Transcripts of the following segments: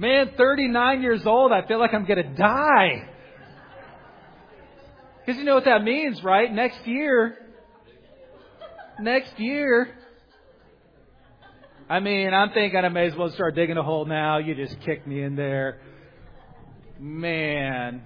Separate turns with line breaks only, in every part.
Man, 39 years old, I feel like I'm going to die. Because you know what that means, right? Next year. I mean, I'm thinking I may as well start digging a hole now. You just kick me in there. Man.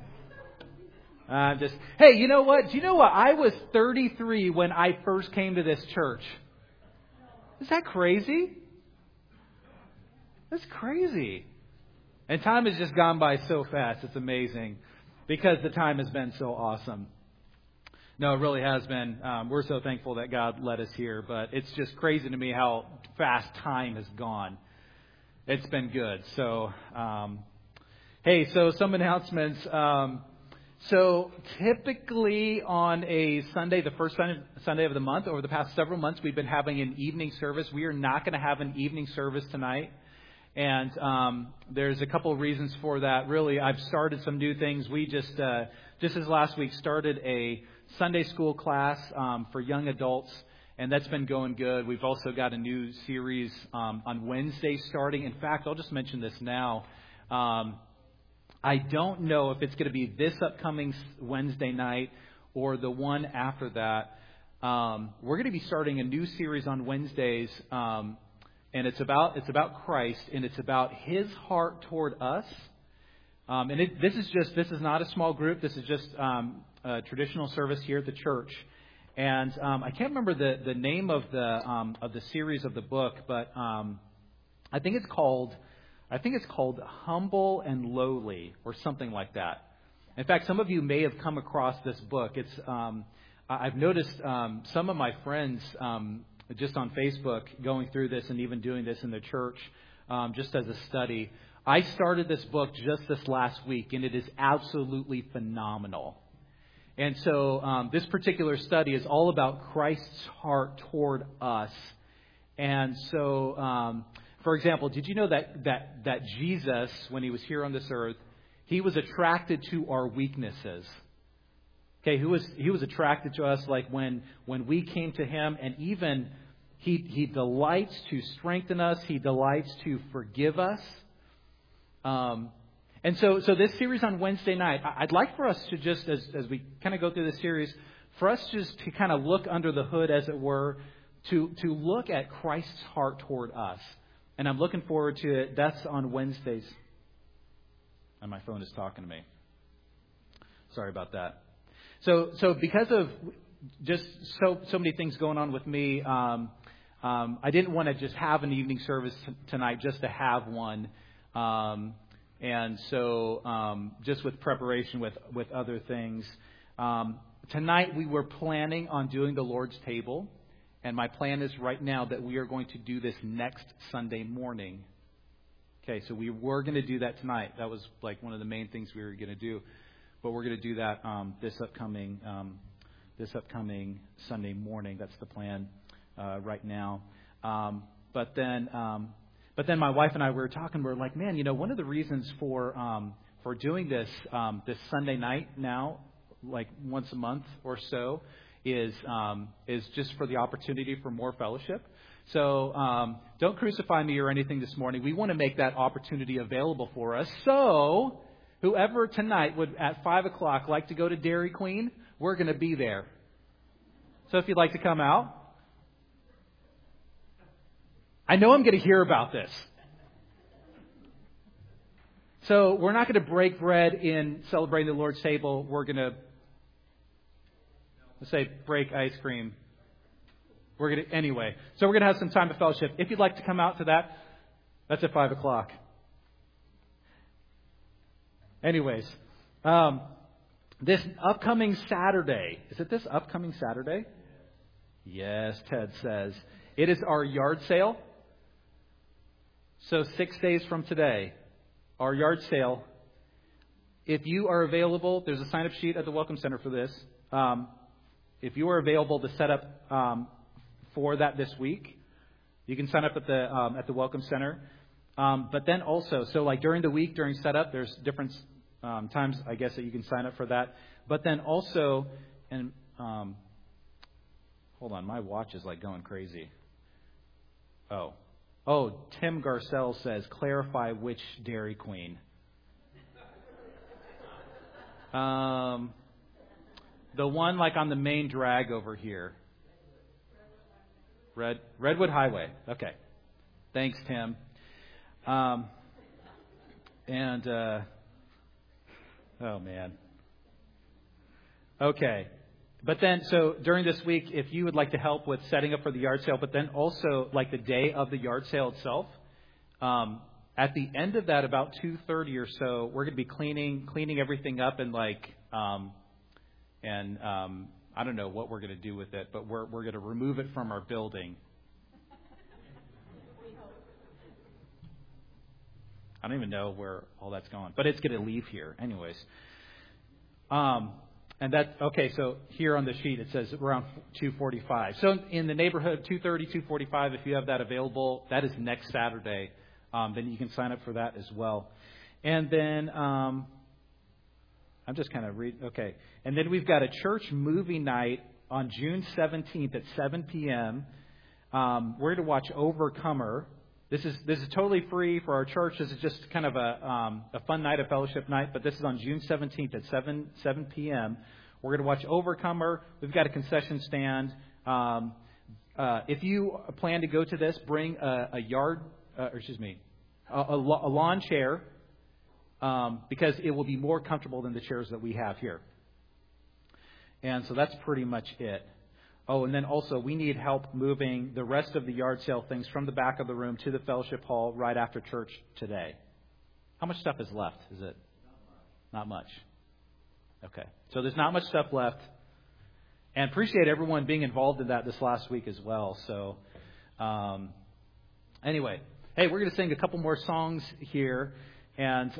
Hey, you know what? Do you know what? I was 33 when I first came to this church. Is that crazy? That's crazy. And time has just gone by so fast. It's amazing because the time has been so awesome. No, it really has been. We're so thankful that God led us here, but it's just crazy to me how fast time has gone. It's been good. So, hey, so some announcements. So typically on a Sunday, the first Sunday of the month, over the past several months, we've been having an evening service. We are not going to have an evening service tonight. And there's a couple of reasons for that. Really, I've started some new things. We just as last week, started a Sunday school class for young adults, and that's been going good. We've also got a new series on Wednesday starting. In fact, I'll just mention this now. I don't know if it's going to be this upcoming Wednesday night or the one after that. We're going to be starting a new series on Wednesdays, and it's about Christ, and it's about His heart toward us. And this is not a small group. This is just a traditional service here at the church. And I can't remember the name of the series of the book, but I think it's called Humble and Lowly or something like that. In fact, some of you may have come across this book. It's I've noticed some of my friends just on Facebook going through this and even doing this in the church just as a study. I started this book just this last week, and it is absolutely phenomenal. And so this particular study is all about Christ's heart toward us. And so, for example, did you know that Jesus, when He was here on this earth, He was attracted to our weaknesses? Okay, He was attracted to us like when we came to Him, and even He delights to strengthen us. He delights to forgive us. And so this series on Wednesday night, I'd like for us to just, as we kind of go through this series, for us just to kind of look under the hood, as it were, to look at Christ's heart toward us. And I'm looking forward to it. That's on Wednesdays. And my phone is talking to me. Sorry about that. So because of just so many things going on with me, I didn't want to just have an evening service tonight just to have one. And so just with preparation with other things. Tonight we were planning on doing the Lord's table. And my plan is right now that we are going to do this next Sunday morning. Okay, so we were going to do that tonight. That was like one of the main things we were going to do. But we're going to do that this upcoming Sunday morning. That's the plan right now. But then my wife and I were talking. We're like, man, one of the reasons for doing this Sunday night now, like once a month or so, is just for the opportunity for more fellowship. So don't crucify me or anything this morning. We want to make that opportunity available for us. So whoever tonight would at 5:00 like to go to Dairy Queen, we're going to be there. So if you'd like to come out. I know I'm going to hear about this. So we're not going to break bread in celebrating the Lord's table. We're going to, let's say, break ice cream. We're going to, anyway. So we're going to have some time of fellowship. If you'd like to come out to that, that's at 5:00. Anyways, this upcoming Saturday, is it this upcoming Saturday? Yes, Ted says. It is our yard sale. So 6 days from today, our yard sale. If you are available, there's a sign-up sheet at the Welcome Center for this. If you are available to set up for that this week, you can sign up at the Welcome Center. But then also, so like during the week, during setup, there's different times, I guess, that you can sign up for that. But then also, and hold on, my watch is like going crazy. Oh, Oh, Tim Garcelle says, clarify which Dairy Queen. The one like on the main drag over here. Redwood Highway. Okay. Thanks, Tim. Oh man. Okay. But then, so during this week, if you would like to help with setting up for the yard sale, but then also like the day of the yard sale itself, at the end of that, about 2:30 or so, we're going to be cleaning everything up and I don't know what we're going to do with it, but we're going to remove it from our building. I don't even know where all that's going, but it's going to leave here anyways. And that's okay. So here on the sheet, it says around 2:45. So in the neighborhood, 2:30, 2:45, if you have that available, that is next Saturday. Then you can sign up for that as well. And then I'm just kind of reading. Okay. And then we've got a church movie night on June 17th at 7 p.m. We're going to watch Overcomer. This is totally free for our church. This is just kind of a fun night, a fellowship night. But this is on June 17th at 7 p.m. We're going to watch Overcomer. We've got a concession stand. If you plan to go to this, bring a lawn chair, because it will be more comfortable than the chairs that we have here. And so that's pretty much it. Oh, and then also we need help moving the rest of the yard sale things from the back of the room to the fellowship hall right after church today. How much stuff is left? Is it not much? Okay. So there's not much stuff left. And appreciate everyone being involved in that this last week as well. So anyway, hey, we're going to sing a couple more songs here. And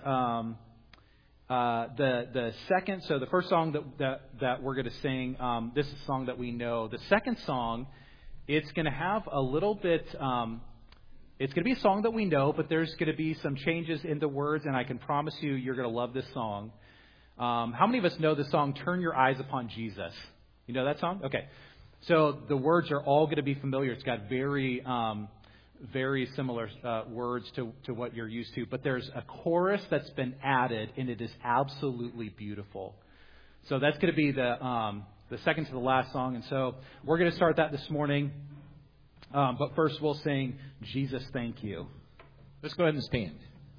the second, so the first song that we're going to sing, this is a song that we know. The second song, it's going to have a little bit, it's going to be a song that we know, but there's going to be some changes in the words, and I can promise you're going to love this song. How many of us know the song, Turn Your Eyes Upon Jesus? You know that song? Okay. So the words are all going to be familiar. It's got very similar words to what you're used to. But there's a chorus that's been added, and it is absolutely beautiful. So that's going to be the second to the last song. And so we're going to start that this morning. But first we'll sing Jesus, Thank You.
Let's go ahead and stand.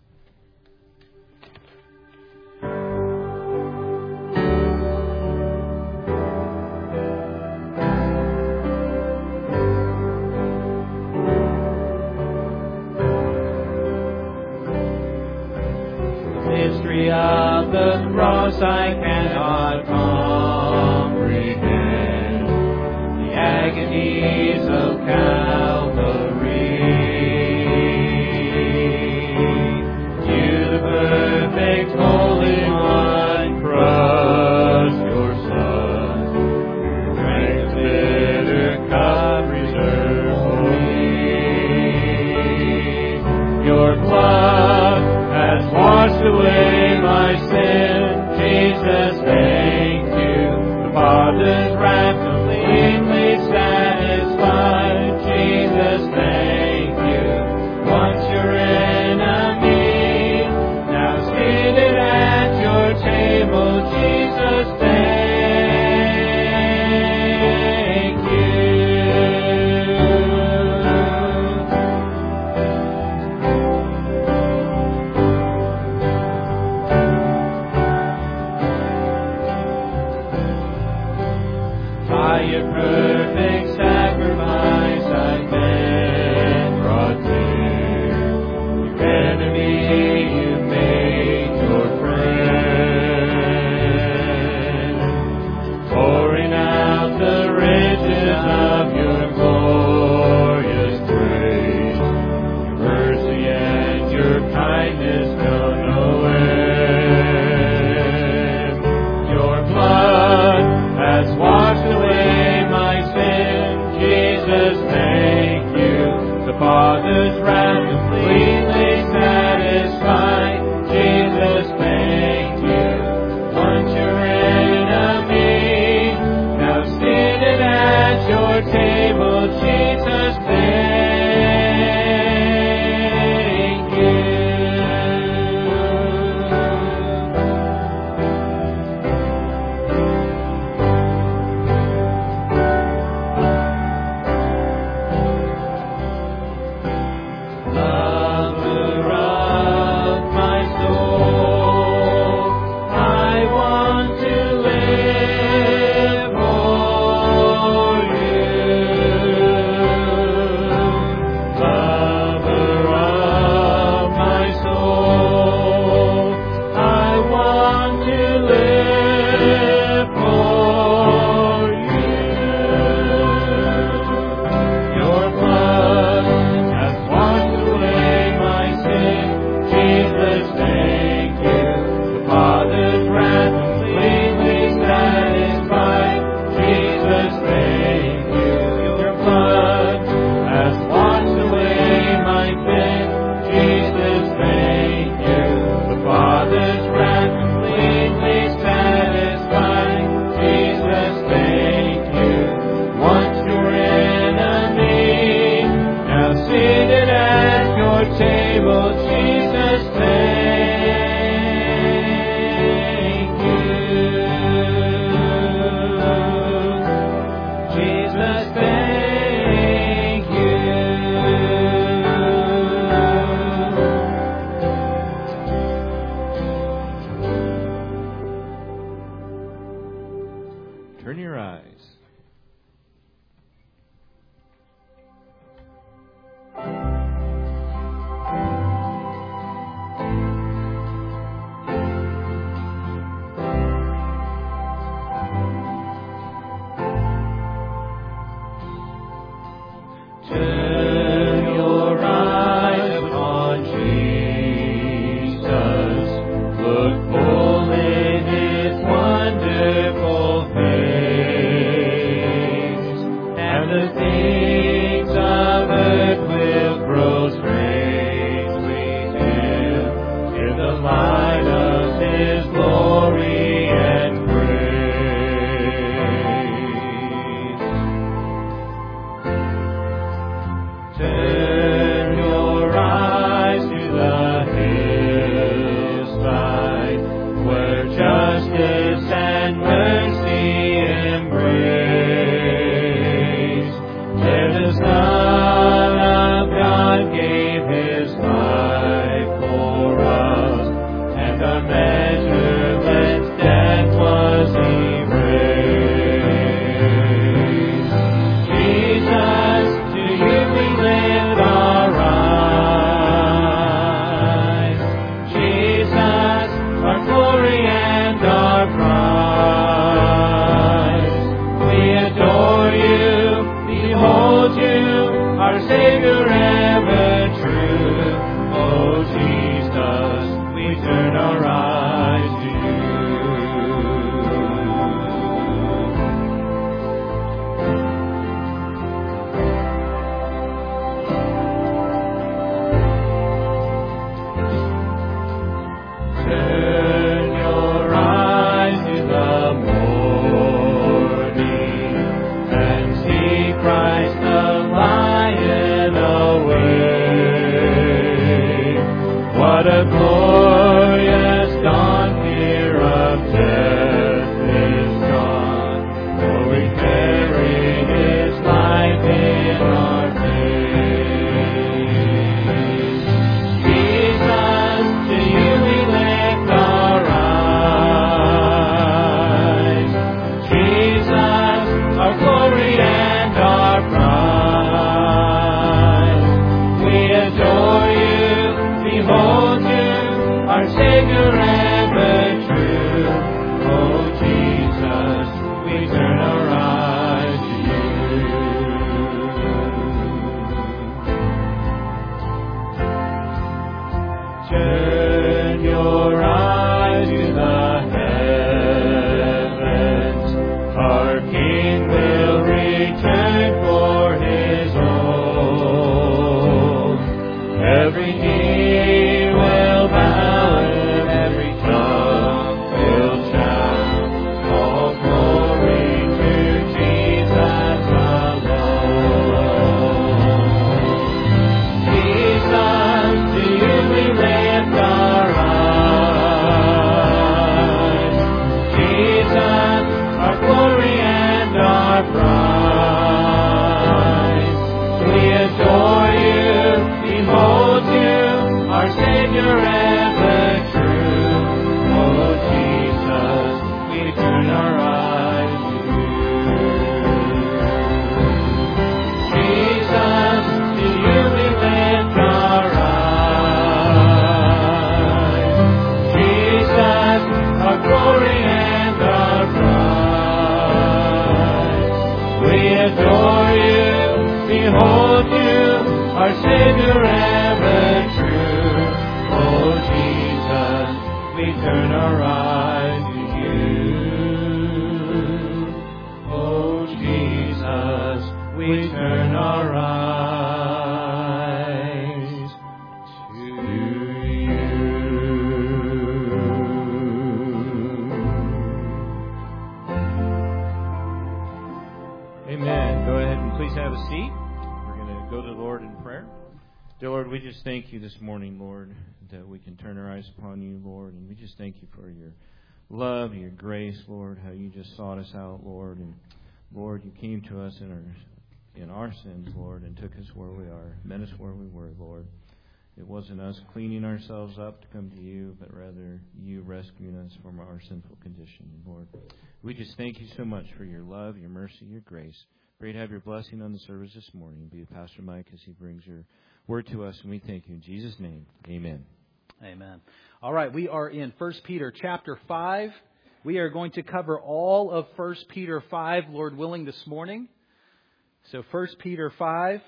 Of the cross I cannot comprehend, the agonies of Calvary. You, the perfect Holy One, crushed your Son, drank the bitter cup reserved for me. Your blood has washed away my sin. Jesus, thank you. The Father's wrath completely satisfied. Jesus, thank you. Once your enemy, now seated at your table. Jesus, thank you. Your perfect sacrifice I've been brought to. Your enemy you made your friend, pouring out the riches of your glorious grace. Your mercy and your kindness know no end. Your blood has washed away thank you. The Father's wrath completely satisfied. Jesus, thank you. Once your enemy, now seated at your table. Jesus, thank table, Jesus, thank you. Jesus, thank you.
Turn your eyes.
Turn your eyes upon Jesus. Look full in His wonderful face, and the things of earth will grow strangely dim in the light of His glory and grace. Turn your eyes to the hillside, where justice and mercy embrace. There the Son of God gave His life for us, and our measureless debt was erased. Jesus, to you we lift our eyes. Jesus, our glory and our prize. We adore you, behold you, our Savior ever true. Oh Jesus, we turn our eyes to you. Turn your eyes to the morning and see Christ the Lion awake. What a glorious dawn, fear of death is gone, for we carry His life in our days. Jesus, to you we lift our eyes. Jesus, our glory and our prize. We adore you, behold you, our Savior ever true. Oh Jesus, we turn our eyes to you. Turn your eyes to the heavens. Our King will return for His own. Every knee will bow and every tongue will shout. All glory to Jesus alone. Jesus, to you we lift our eyes. Jesus, our glory and our prize. We adore you, behold you, our Savior ever true. Oh Jesus, we turn our eyes to you. Jesus, to you we lift our eyes. Jesus, our glory and our prize. We adore you, behold you, our Savior ever true. Oh Jesus, we turn our eyes to you. Oh Jesus, we turn our eyes to you.
Amen. Go ahead and please have a seat. We're going to go to the Lord in prayer. Dear Lord, we just thank you this morning, Lord, that we can turn our eyes upon you, Lord. And we just thank you for your love, your grace, Lord, how you just sought us out, Lord. And Lord, you came to us in our sins, Lord, and took us where we are, met us where we were, Lord. It wasn't us cleaning ourselves up to come to you, but rather you rescuing us from our sinful condition, Lord. We just thank you so much for your love, your mercy, your grace. Pray to have your blessing on the service this morning. Be with Pastor Mike as he brings your word to us, and we thank you in Jesus' name. Amen.
Amen. All right, we are in 1 Peter chapter 5. We are going to cover all of 1 Peter 5, Lord willing, this morning. So 1 Peter 5.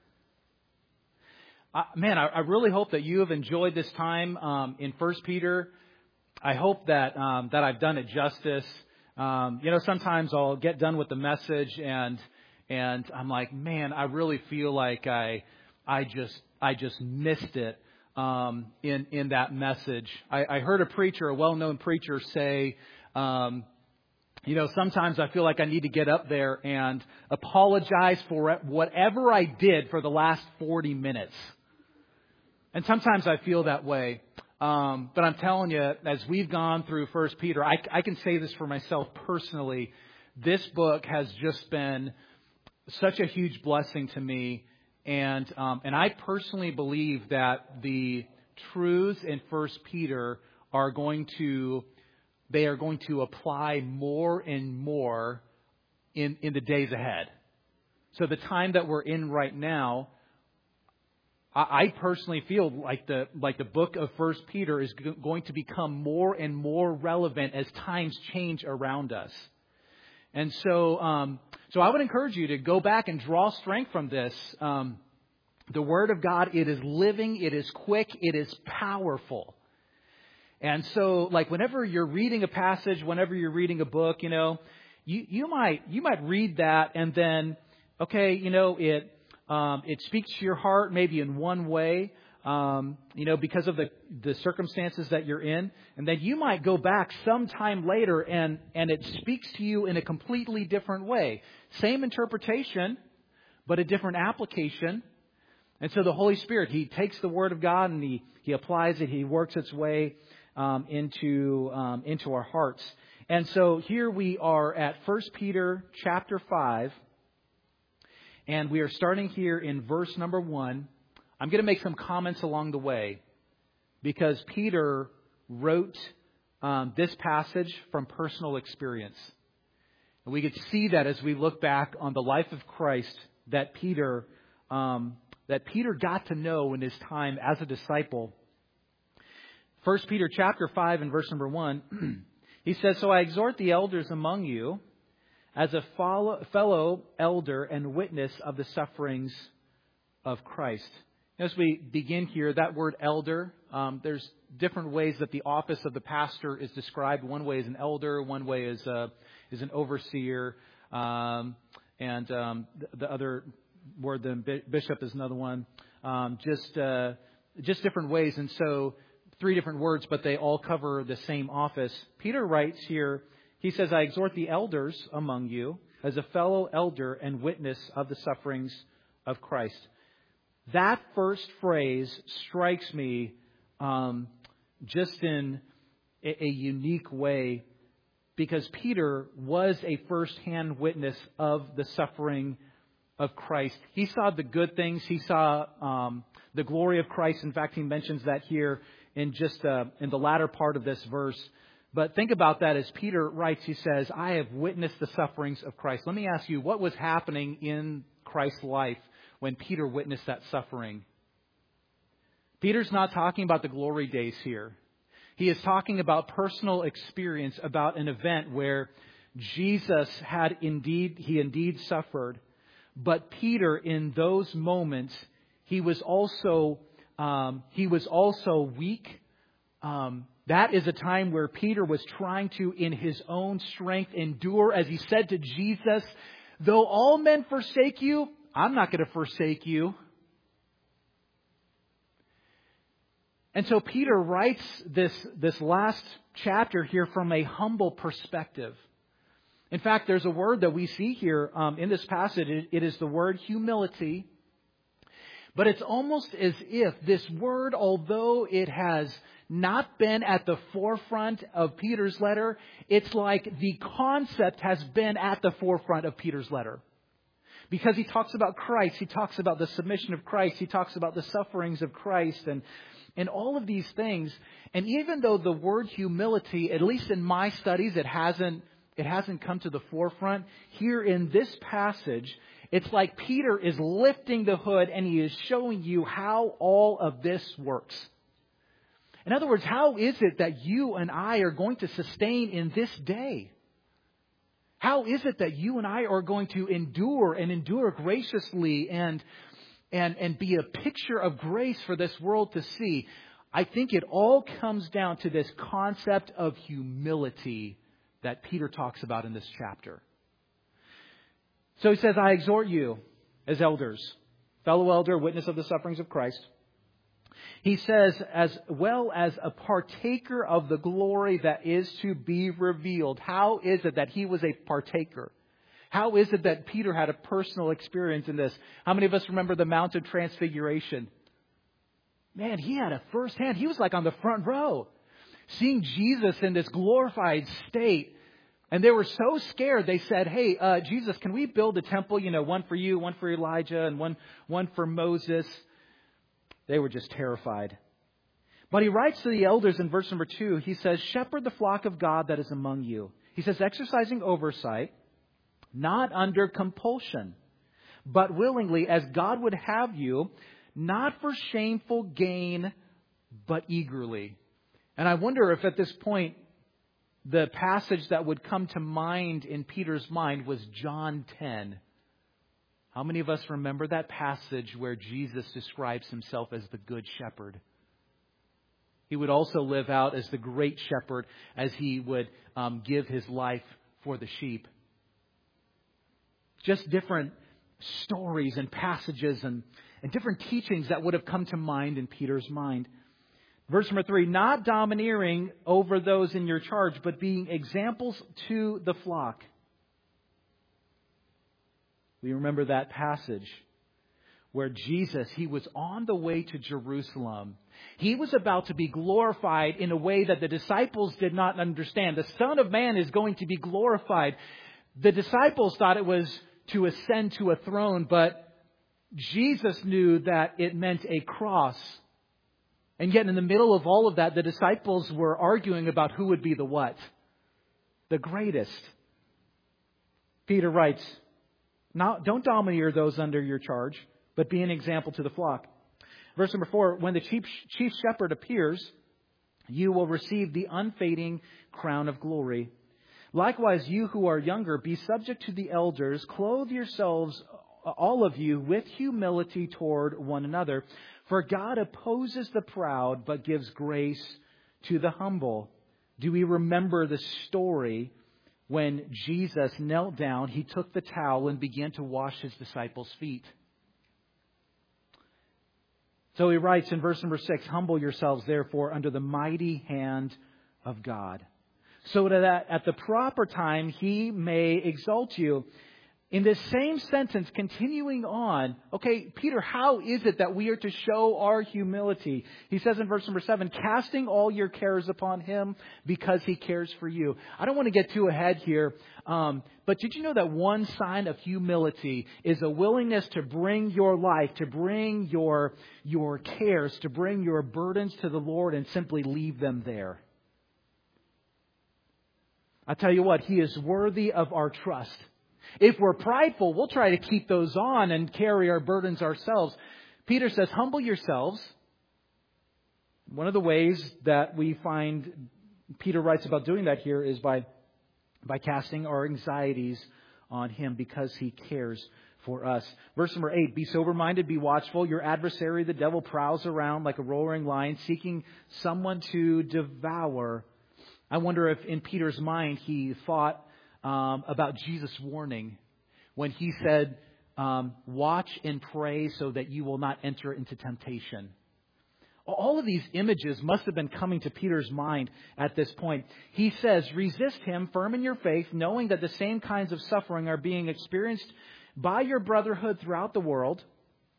I really hope that you have enjoyed this time in 1 Peter. I hope that I've done it justice. Sometimes I'll get done with the message and I'm like, man, I really feel like I just missed it in that message. I heard a well-known preacher say, sometimes I feel like I need to get up there and apologize for whatever I did for the last 40 minutes. And sometimes I feel that way. But I'm telling you, as we've gone through 1 Peter, I can say this for myself personally. This book has just been such a huge blessing to me. And I personally believe that the truths in 1 Peter are going to apply more and more in the days ahead. So the time that we're in right now, I personally feel like the book of 1 Peter is going to become more and more relevant as times change around us. And so I would encourage you to go back and draw strength from this. The Word of God, it is living, it is quick, it is powerful. And so, whenever you're reading a passage, whenever you're reading a book, you might read that and then, it speaks to your heart maybe in one way, because of the circumstances that you're in. And then you might go back sometime later and it speaks to you in a completely different way. Same interpretation, but a different application. And so the Holy Spirit, He takes the Word of God and He applies it. He works its way into our hearts. And so here we are at 1 Peter chapter 5. And we are starting here in verse number 1. I'm going to make some comments along the way because Peter wrote this passage from personal experience. And we could see that as we look back on the life of Christ that Peter got to know in his time as a disciple. 1 Peter chapter 5 and verse number 1, he says, "So I exhort the elders among you as a fellow elder and witness of the sufferings of Christ." As we begin here, that word elder, there's different ways that the office of the pastor is described. One way is an elder, one way is an overseer, and the other word, the bishop, is another one. Just different ways, and so 3 different words, but they all cover the same office. Peter writes here. He says, "I exhort the elders among you as a fellow elder and witness of the sufferings of Christ." That first phrase strikes me just in a unique way because Peter was a first-hand witness of the suffering of Christ. He saw the good things. He saw the glory of Christ. In fact, he mentions that here in the latter part of this verse. But think about that as Peter writes, he says, "I have witnessed the sufferings of Christ." Let me ask you, what was happening in Christ's life when Peter witnessed that suffering? Peter's not talking about the glory days here. He is talking about personal experience, about an event where Jesus indeed suffered. But Peter, in those moments, he was also weak. That is a time where Peter was trying to, in his own strength, endure, as he said to Jesus, "Though all men forsake you, I'm not going to forsake you." And so Peter writes this last chapter here from a humble perspective. In fact, there's a word that we see here in this passage. It is the word humility. But it's almost as if this word, although it has not been at the forefront of Peter's letter, it's like the concept has been at the forefront of Peter's letter. Because he talks about Christ, he talks about the submission of Christ, he talks about the sufferings of Christ and all of these things. And even though the word humility, at least in my studies, it hasn't come to the forefront, here in this passage, it's like Peter is lifting the hood and he is showing you how all of this works. In other words, how is it that you and I are going to sustain in this day? How is it that you and I are going to endure graciously and be a picture of grace for this world to see? I think it all comes down to this concept of humility that Peter talks about in this chapter. So he says, I exhort you as elders, fellow elder, witness of the sufferings of Christ. He says, as well as a partaker of the glory that is to be revealed. How is it that he was a partaker? How is it that Peter had a personal experience in this? How many of us remember the Mount of Transfiguration? Man, he had a firsthand. He was like on the front row, seeing Jesus in this glorified state. And they were so scared, they said, hey, Jesus, can we build a temple? One for you, one for Elijah, and one for Moses. They were just terrified. But he writes to the elders in verse number 2, he says, shepherd the flock of God that is among you. He says, exercising oversight, not under compulsion, but willingly, as God would have you, not for shameful gain, but eagerly. And I wonder if at this point, the passage that would come to mind in Peter's mind was John 10. How many of us remember that passage where Jesus describes himself as the good shepherd? He would also live out as the great shepherd as he would give his life for the sheep. Just different stories and passages and different teachings that would have come to mind in Peter's mind. Verse number 3, not domineering over those in your charge, but being examples to the flock. We remember that passage where Jesus, he was on the way to Jerusalem. He was about to be glorified in a way that the disciples did not understand. The Son of Man is going to be glorified. The disciples thought it was to ascend to a throne, but Jesus knew that it meant a cross. And yet in the middle of all of that, the disciples were arguing about who would be the what? The greatest. Peter writes, don't domineer those under your charge, but be an example to the flock. Verse number 4, when the chief shepherd appears, you will receive the unfading crown of glory. Likewise, you who are younger, be subject to the elders. Clothe yourselves, all of you, with humility toward one another. For God opposes the proud, but gives grace to the humble. Do we remember the story when Jesus knelt down, he took the towel and began to wash his disciples' feet? So he writes in verse number 6, humble yourselves, therefore, under the mighty hand of God, so that at the proper time he may exalt you. In this same sentence, continuing on, okay, Peter, how is it that we are to show our humility? He says in verse number 7, casting all your cares upon him because he cares for you. I don't want to get too ahead here, but did you know that one sign of humility is a willingness to bring your life, to bring your cares, to bring your burdens to the Lord and simply leave them there? I tell you what, he is worthy of our trust. If we're prideful, we'll try to keep those on and carry our burdens ourselves. Peter says, humble yourselves. One of the ways that we find Peter writes about doing that here is by casting our anxieties on him because he cares for us. Verse number 8, be sober-minded, be watchful. Your adversary, the devil, prowls around like a roaring lion, seeking someone to devour. I wonder if in Peter's mind he thought about Jesus' warning when he said, watch and pray so that you will not enter into temptation. All of these images must have been coming to Peter's mind at this point. He says, resist him, firm in your faith, knowing that the same kinds of suffering are being experienced by your brotherhood throughout the world.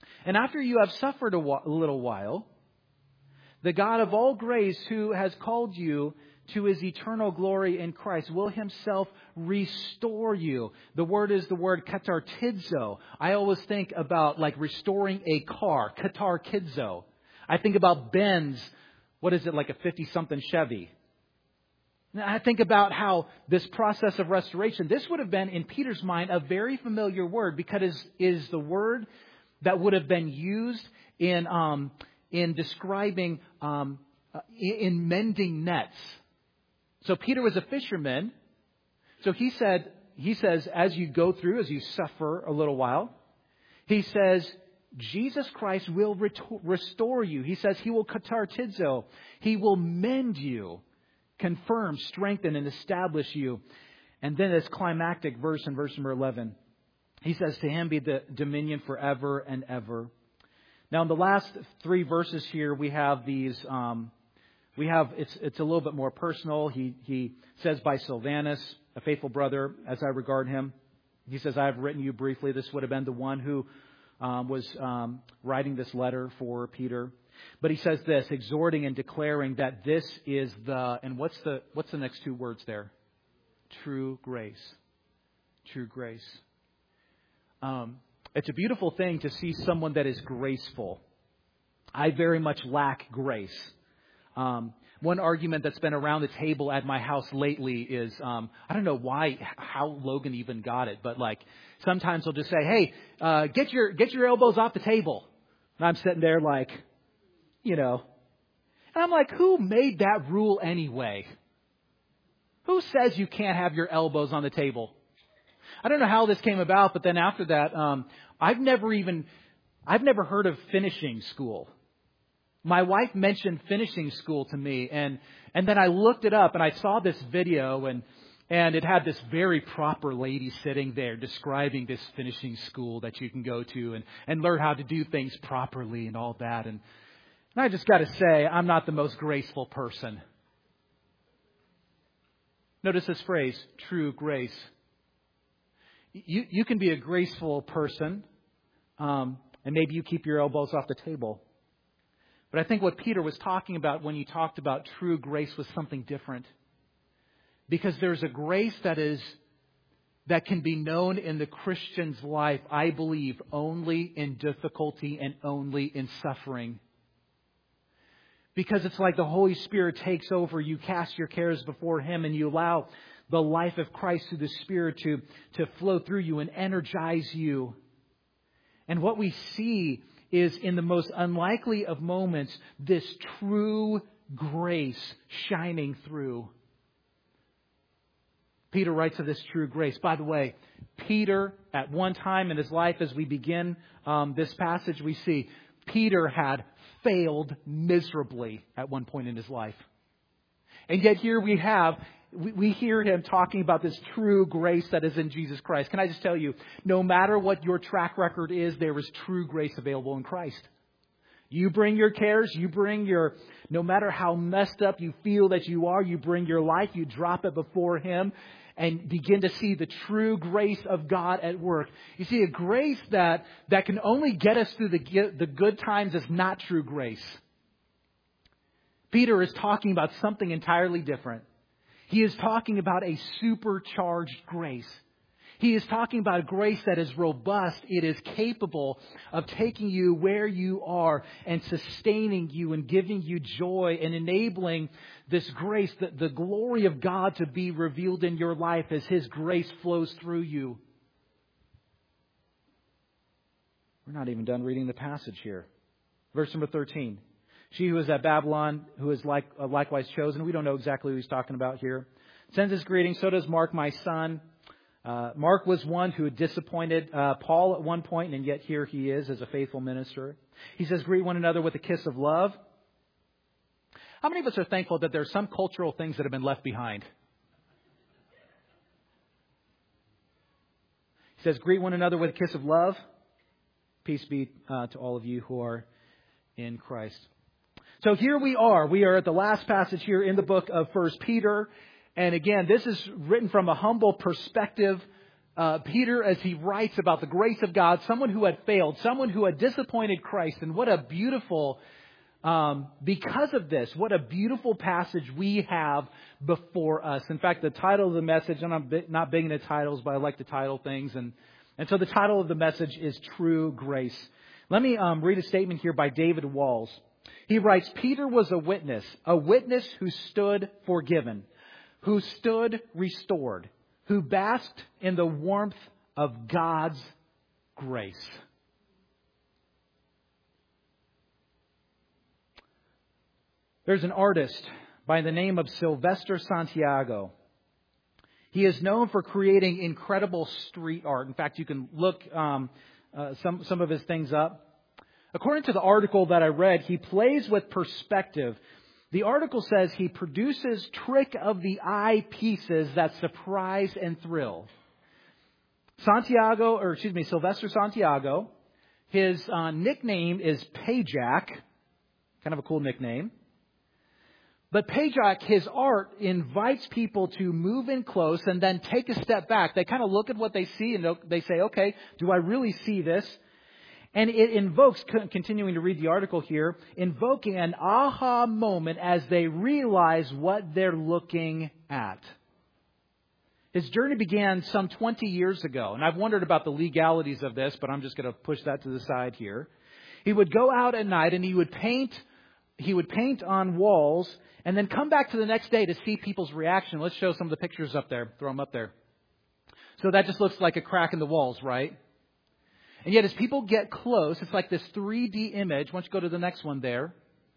And after you have suffered a little while, the God of all grace, who has called you to His eternal glory in Christ, will Himself restore you. The word is the word katartidzo. I always think about like restoring a car, katartidzo. I think about Ben's, what is it, like a 50-something Chevy. Now, I think about how this process of restoration, this would have been in Peter's mind a very familiar word, because it is the word that would have been used in describing in mending nets. So Peter was a fisherman. So he says, as you go through, as you suffer a little while, he says, Jesus Christ will restore you. He says He will katartidzo. He will mend you, confirm, strengthen, and establish you. And then this climactic verse in verse number 11. He says, to Him be the dominion forever and ever. Now, in the last 3 verses here, we have these. It's a little bit more personal. He says, by Silvanus, a faithful brother, as I regard him. He says, I have written you briefly. This would have been the one who was writing this letter for Peter. But he says this, exhorting and declaring that this is and what's the next 2 words there? True grace. True grace. It's a beautiful thing to see someone that is graceful. I very much lack grace. One argument that's been around the table at my house lately is, I don't know how Logan even got it, but like sometimes he'll just say, hey, get your elbows off the table. And I'm sitting there like, and I'm like, who made that rule anyway? Who says you can't have your elbows on the table? I don't know how this came about, but then after that, I've never heard of finishing school. My wife mentioned finishing school to me, and then I looked it up and I saw this video, and it had this very proper lady sitting there describing this finishing school that you can go to and learn how to do things properly and all that. And I just got to say, I'm not the most graceful person. Notice this phrase, true grace. You can be a graceful person, and maybe you keep your elbows off the table. But I think what Peter was talking about when he talked about true grace was something different. Because there's a grace that can be known in the Christian's life, I believe, only in difficulty and only in suffering. Because it's like the Holy Spirit takes over, you cast your cares before Him, and you allow the life of Christ through the Spirit to flow through you and energize you. And what we see is, in the most unlikely of moments, this true grace shining through. Peter writes of this true grace. By the way, Peter, at one time in his life, as we begin this passage, we see Peter had failed miserably at one point in his life. And yet here we hear him talking about this true grace that is in Jesus Christ. Can I just tell you, no matter what your track record is, there is true grace available in Christ. You bring your cares, no matter how messed up you feel that you are, you bring your life, you drop it before Him and begin to see the true grace of God at work. You see, a grace that can only get us through the good times is not true grace. Peter is talking about something entirely different. He is talking about a supercharged grace. He is talking about a grace that is robust. It is capable of taking you where you are and sustaining you and giving you joy and enabling this grace, the glory of God to be revealed in your life as His grace flows through you. We're not even done reading the passage here. Verse number 13. She who is at Babylon, who is likewise chosen. We don't know exactly who he's talking about here. Sends his greeting. So does Mark, my son. Mark was one who had disappointed Paul at one point, and yet here he is as a faithful minister. He says, greet one another with a kiss of love. How many of us are thankful that there are some cultural things that have been left behind? He says, greet one another with a kiss of love. Peace be to all of you who are in Christ. So here we are. We are at the last passage here in the book of 1 Peter. And again, this is written from a humble perspective. Peter, as he writes about the grace of God, someone who had failed, someone who had disappointed Christ. And what a beautiful, because of this, what a beautiful passage we have before us. In fact, the title of the message, and I'm not big into titles, but I like to title things. And so the title of the message is True Grace. Let me read a statement here by David Walls. He writes, Peter was a witness who stood forgiven, who stood restored, who basked in the warmth of God's grace. There's an artist by the name of Sylvester Santiago. He is known for creating incredible street art. In fact, you can look some of his things up. According to the article that I read, he plays with perspective. The article says he produces trick-of-the-eye pieces that surprise and thrill. Sylvester Santiago, his nickname is Pajak. Kind of a cool nickname. But Pajak, his art invites people to move in close and then take a step back. They kind of look at what they see and they say, okay, do I really see this? And it invokes, continuing to read the article here, invoking an aha moment as they realize what they're looking at. His journey began some 20 years ago, and I've wondered about the legalities of this, but I'm just going to push that to the side here. He would go out at night and he would paint on walls and then come back to the next day to see people's reaction. Let's show some of the pictures up there. Throw them up there. So that just looks like a crack in the walls, right? And yet as people get close, it's like this 3D image. Why don't you go to the next one there?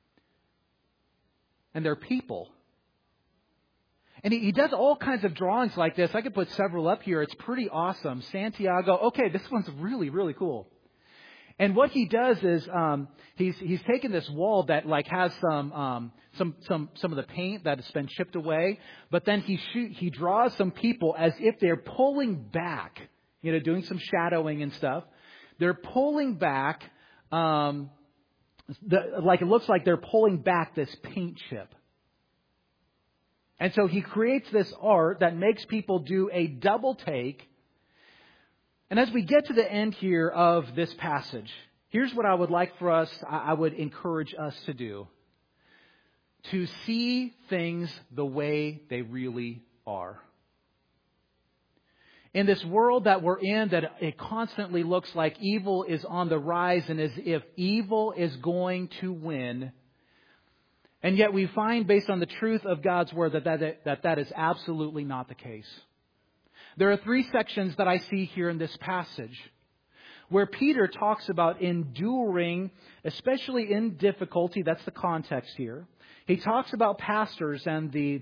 And they're people. And he does all kinds of drawings like this. I could put several up here. It's pretty awesome. Santiago. Okay, this one's really, really cool. And what he does is he's taken this wall that like has some of the paint that has been chipped away, but then he draws some people as if they're pulling back, doing some shadowing and stuff. They're pulling back, like it looks like they're pulling back this paint chip. And so he creates this art that makes people do a double take. And as we get to the end here of this passage, here's what I would like for us, I would encourage us to do. To see things the way they really are. In this world that we're in, that it constantly looks like evil is on the rise and as if evil is going to win. And yet we find, based on the truth of God's Word, that is absolutely not the case. There are 3 sections that I see here in this passage where Peter talks about enduring, especially in difficulty. That's the context here. He talks about pastors and the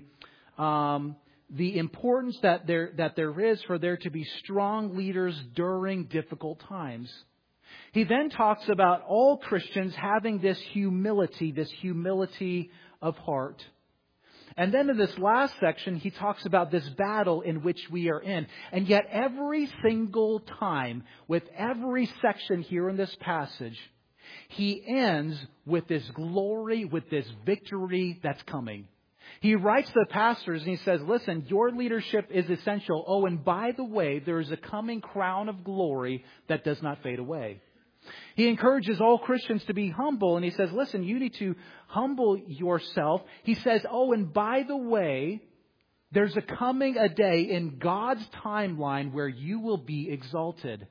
importance that there is for there to be strong leaders during difficult times. He then talks about all Christians having this humility of heart. And then in this last section, he talks about this battle in which we are in. And yet every single time, with every section here in this passage, he ends with this glory, with this victory that's coming. He writes to the pastors and he says, listen, your leadership is essential. Oh, and by the way, there is a coming crown of glory that does not fade away. He encourages all Christians to be humble. And he says, listen, you need to humble yourself. He says, oh, and by the way, there's coming a day in God's timeline where you will be exalted.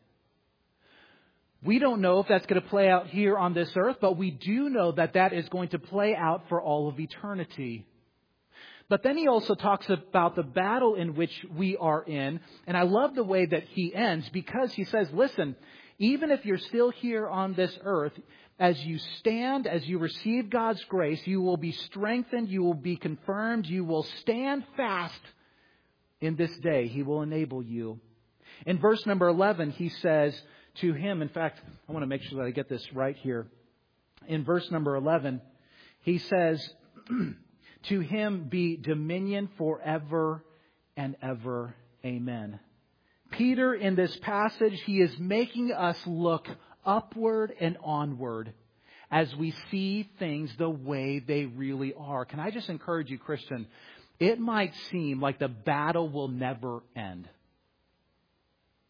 We don't know if that's going to play out here on this earth, but we do know that is going to play out for all of eternity. But then he also talks about the battle in which we are in. And I love the way that he ends, because he says, listen, even if you're still here on this earth, as you stand, as you receive God's grace, you will be strengthened, you will be confirmed, you will stand fast in this day. He will enable you. In verse number 11, he says to him, in fact, I want to make sure that I get this right here. In verse number 11, he says, to him be dominion forever and ever. Amen. Peter, in this passage, he is making us look upward and onward as we see things the way they really are. Can I just encourage you, Christian, it might seem like the battle will never end.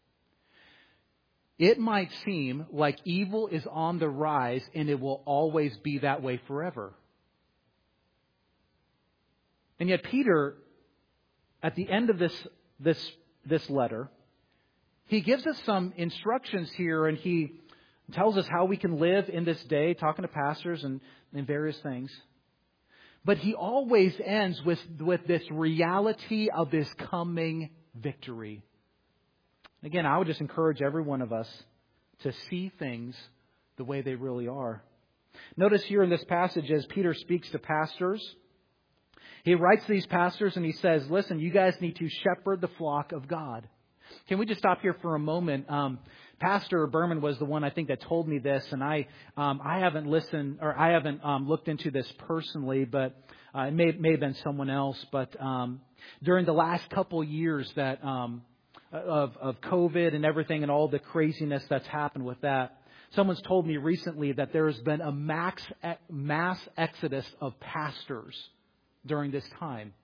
it might seem like evil is on the rise and it will always be that way forever. And yet Peter, at the end of this letter, he gives us some instructions here, and he tells us how we can live in this day, talking to pastors and various things. But he always ends with this reality of this coming victory. Again, I would just encourage every one of us to see things the way they really are. Notice here in this passage, as Peter speaks to pastors, he writes to these pastors and he says, listen, you guys need to shepherd the flock of God. Can we just stop here for a moment? Pastor Berman was the one, I think, that told me this, and I haven't listened, or I haven't looked into this personally, but it may have been someone else. But during the last couple years that of COVID and everything and all the craziness that's happened with that, someone's told me recently that there has been a mass exodus of pastors during this time.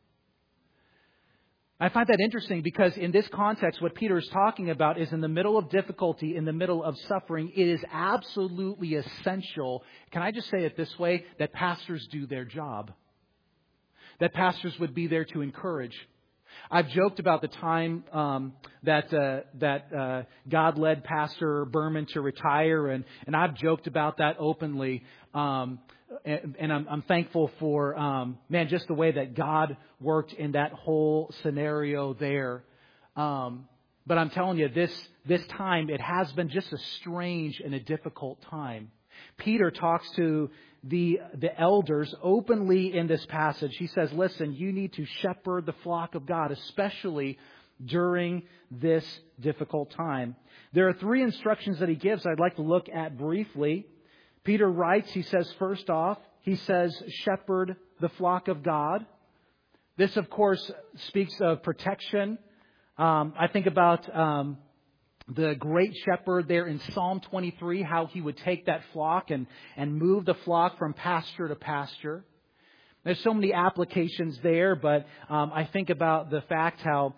I find that interesting because in this context, what Peter is talking about is in the middle of difficulty, in the middle of suffering, it is absolutely essential, can I just say it this way, that pastors do their job. That pastors would be there to encourage. I've joked about the time that God led Pastor Berman to retire, and I've joked about that openly. And I'm thankful for, just the way that God worked in that whole scenario there. But I'm telling you, this time, it has been just a strange and a difficult time. Peter talks to the elders openly in this passage. He says, listen, you need to shepherd the flock of God, especially during this difficult time. There are 3 instructions that he gives I'd like to look at briefly. Peter writes, he says, first off, he says, shepherd the flock of God. This, of course, speaks of protection. I think about the great shepherd there in Psalm 23, how he would take that flock and move the flock from pasture to pasture. There's so many applications there, but I think about the fact how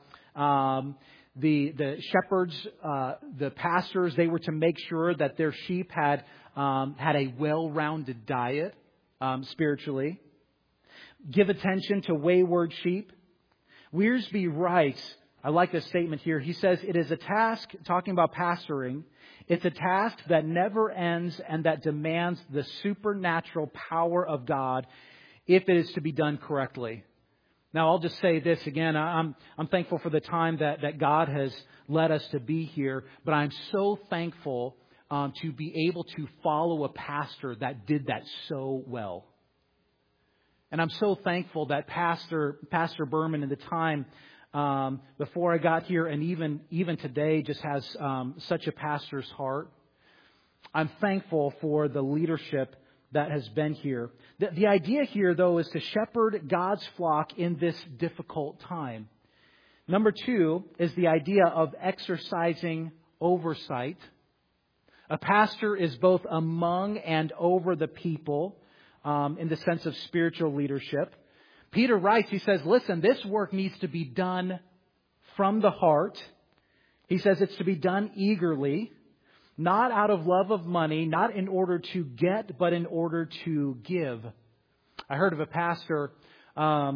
the shepherds, the pastors, they were to make sure that their sheep had a well-rounded diet spiritually. Give attention to wayward sheep. Wiersbe writes, I like this statement here. He says, it is a task, talking about pastoring, it's a task that never ends and that demands the supernatural power of God if it is to be done correctly. Now, I'll just say this again. I'm thankful for the time that God has led us to be here, but I'm so thankful to be able to follow a pastor that did that so well. And I'm so thankful that Pastor Berman, in the time before I got here and even today, just has such a pastor's heart. I'm thankful for the leadership that has been here. The idea here, though, is to shepherd God's flock in this difficult time. Number 2 is the idea of exercising oversight. A pastor is both among and over the people in the sense of spiritual leadership. Peter writes, he says, listen, this work needs to be done from the heart. He says it's to be done eagerly, not out of love of money, not in order to get, but in order to give. I heard of a pastor, I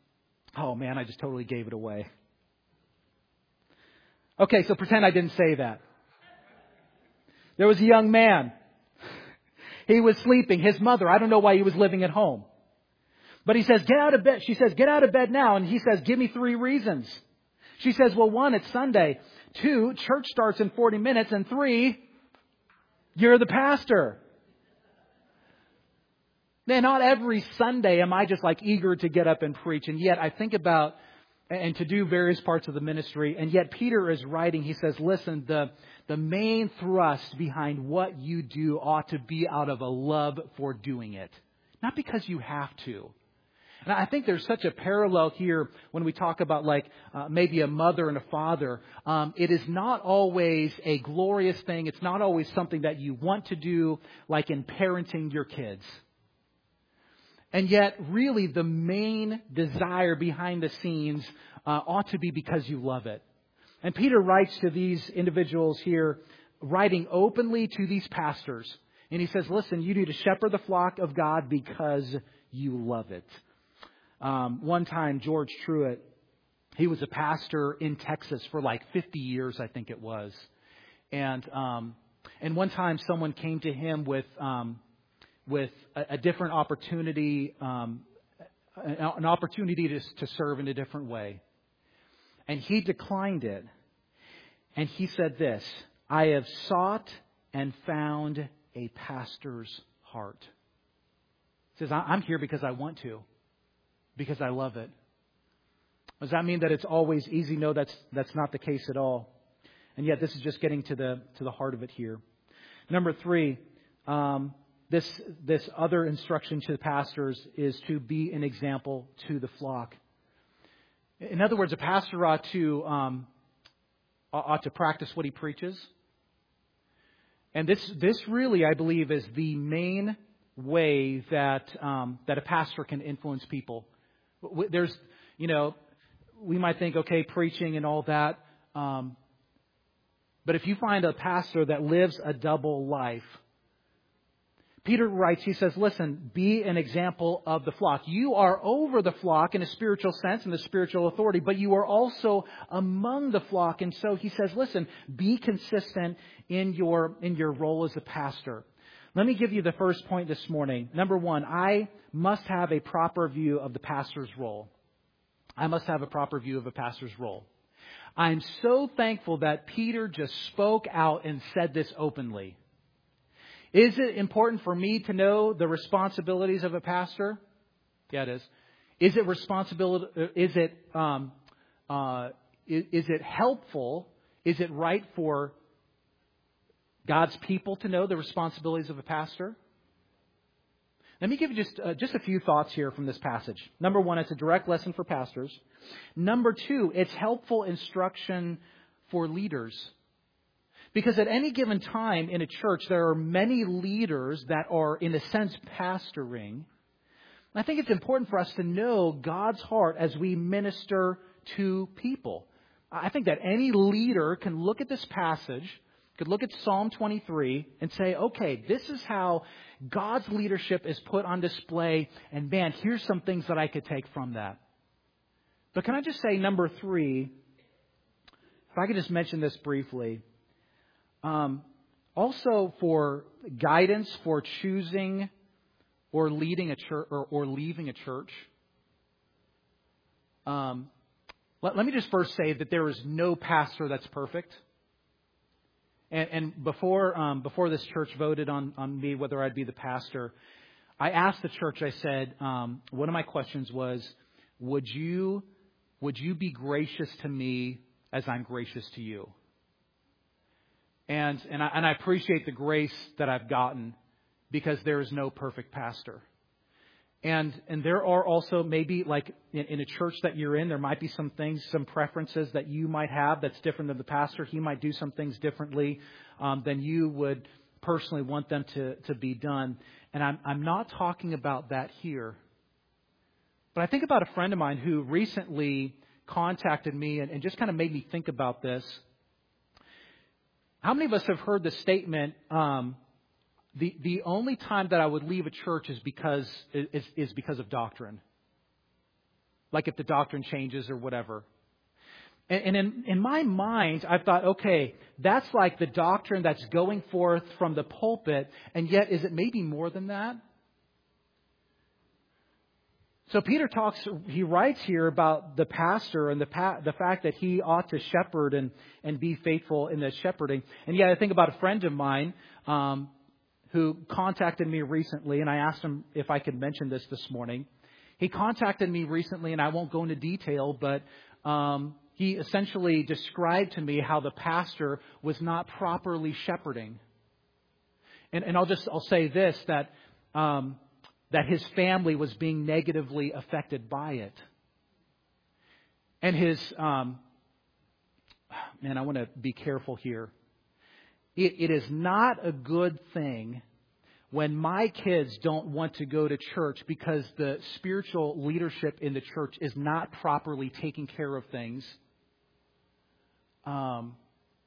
just totally gave it away. Okay, so pretend I didn't say that. There was a young man. He was sleeping. His mother, I don't know why he was living at home. But he says, get out of bed. She says, get out of bed now. And he says, give me 3 reasons. She says, well, 1, it's Sunday. 2, church starts in 40 minutes. And 3, you're the pastor. Man, not every Sunday am I just like eager to get up and preach. And yet I think about and to do various parts of the ministry. And yet Peter is writing, he says, listen, the main thrust behind what you do ought to be out of a love for doing it. Not because you have to. And I think there's such a parallel here when we talk about maybe a mother and a father. It is not always a glorious thing. It's not always something that you want to do, like in parenting your kids. And yet, really, the main desire behind the scenes ought to be because you love it. And Peter writes to these individuals here writing openly to these pastors. And he says, listen, you need to shepherd the flock of God because you love it. One time, George Truett, he was a pastor in Texas for like 50 years, I think it was. And one time someone came to him with a different opportunity, an opportunity to serve in a different way. And he declined it. And he said this, I have sought and found a pastor's heart. He says, I'm here because I want to, because I love it. Does that mean that it's always easy? No, that's not the case at all. And yet this is just getting to the heart of it here. Number 3, this other instruction to the pastors is to be an example to the flock. In other words, a pastor ought to practice what he preaches. And this really, I believe, is the main way that a pastor can influence people. There's, we might think, okay, preaching and all that. But if you find a pastor that lives a double life, Peter writes, he says, listen, be an example of the flock. You are over the flock in a spiritual sense, in the spiritual authority, but you are also among the flock. And so he says, listen, be consistent in your role as a pastor. Let me give you the first point this morning. Number 1, I must have a proper view of the pastor's role. I must have a proper view of a pastor's role. I'm so thankful that Peter just spoke out and said this openly. Is it important for me to know the responsibilities of a pastor? Yeah, it is. Is it responsibility? Is it helpful? Is it right for God's people to know the responsibilities of a pastor? Let me give you just a few thoughts here from this passage. Number 1, it's a direct lesson for pastors. Number 2, it's helpful instruction for leaders. Because at any given time in a church, there are many leaders that are, in a sense, pastoring. I think it's important for us to know God's heart as we minister to people. I think that any leader can look at this passage, could look at Psalm 23 and say, okay, this is how God's leadership is put on display. And man, here's some things that I could take from that. But can I just say, number 3, if I could just mention this briefly. Also for guidance for choosing or leading a church or leaving a church. Let me just first say that there is no pastor that's perfect. And before this church voted on me whether I'd be the pastor, I asked the church. I said, one of my questions was, would you be gracious to me as I'm gracious to you? And I appreciate the grace that I've gotten because there is no perfect pastor. And there are also maybe like in a church that you're in, there might be some things, some preferences that you might have that's different than the pastor. He might do some things differently than you would personally want them to be done. And I'm not talking about that here. But I think about a friend of mine who recently contacted me and just kind of made me think about this. How many of us have heard the statement, the only time that I would leave a church is because of doctrine? Like if the doctrine changes or whatever. And in my mind, I thought, okay, that's like the doctrine that's going forth from the pulpit. And yet, is it maybe more than that? So Peter he writes here about the pastor and the fact that he ought to shepherd and be faithful in the shepherding. And yet I think about a friend of mine who contacted me recently, and I asked him if I could mention this morning. He contacted me recently, and I won't go into detail, but he essentially described to me how the pastor was not properly shepherding. And I'll say this, that his family was being negatively affected by it. And I want to be careful here. It is not a good thing when my kids don't want to go to church because the spiritual leadership in the church is not properly taking care of things.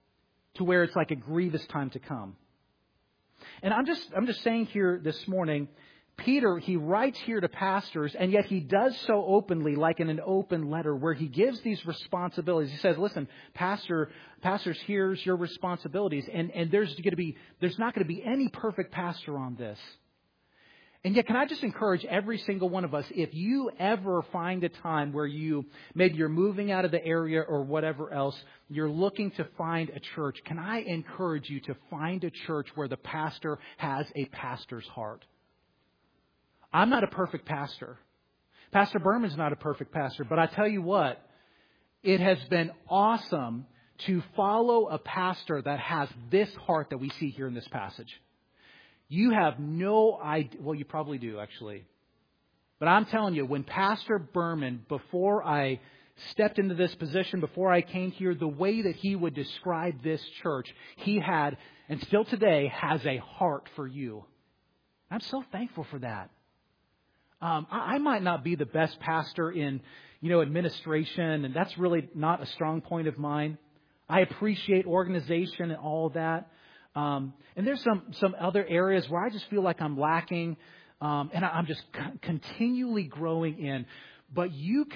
to where it's like a grievous time to come. And I'm just saying here this morning, Peter, he writes here to pastors, and yet he does so openly, like in an open letter, where he gives these responsibilities. He says, listen, pastors, here's your responsibilities. And there's not going to be any perfect pastor on this. And yet, can I just encourage every single one of us, if you ever find a time where maybe you're moving out of the area or whatever else, you're looking to find a church, can I encourage you to find a church where the pastor has a pastor's heart? I'm not a perfect pastor. Pastor Berman's not a perfect pastor. But I tell you what, it has been awesome to follow a pastor that has this heart that we see here in this passage. You have no idea. Well, you probably do, actually. But I'm telling you, when Pastor Berman, before I stepped into this position, before I came here, the way that he would describe this church, he had, and still today, has a heart for you. I'm so thankful for that. I might not be the best pastor in, administration, and that's really not a strong point of mine. I appreciate organization and all of that. And there's some other areas where I just feel like I'm lacking, and I'm just continually growing in. But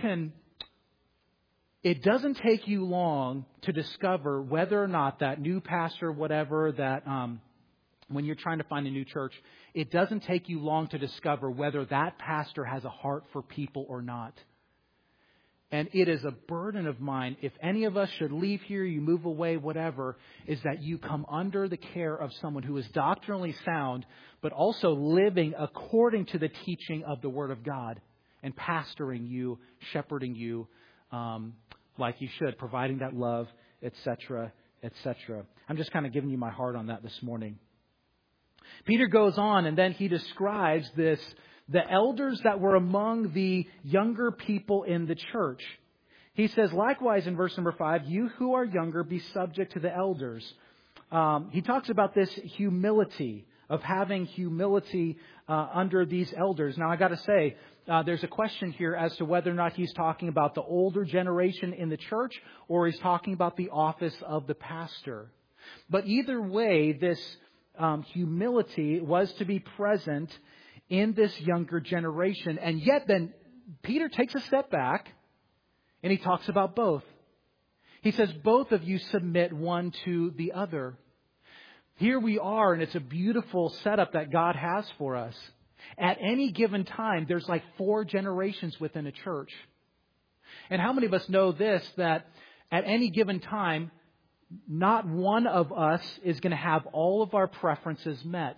it doesn't take you long to discover whether or not that new pastor, whatever, that when you're trying to find a new church, it doesn't take you long to discover whether that pastor has a heart for people or not. And it is a burden of mine, if any of us should leave here, you move away, whatever, is that you come under the care of someone who is doctrinally sound, but also living according to the teaching of the Word of God and pastoring you, shepherding you like you should, providing that love, etc., etc. I'm just kind of giving you my heart on that this morning. Peter goes on, and then he describes the elders that were among the younger people in the church. He says, likewise in verse number 5, you who are younger, be subject to the elders. He talks about this humility, of having humility under these elders. Now, I got to say, there's a question here as to whether or not he's talking about the older generation in the church, or he's talking about the office of the pastor. But either way, this humility was to be present in this younger generation. And yet then Peter takes a step back and he talks about both. He says, both of you submit one to the other. Here we are, and it's a beautiful setup that God has for us. At any given time, there's like 4 generations within a church. And how many of us know this, that at any given time, not one of us is going to have all of our preferences met.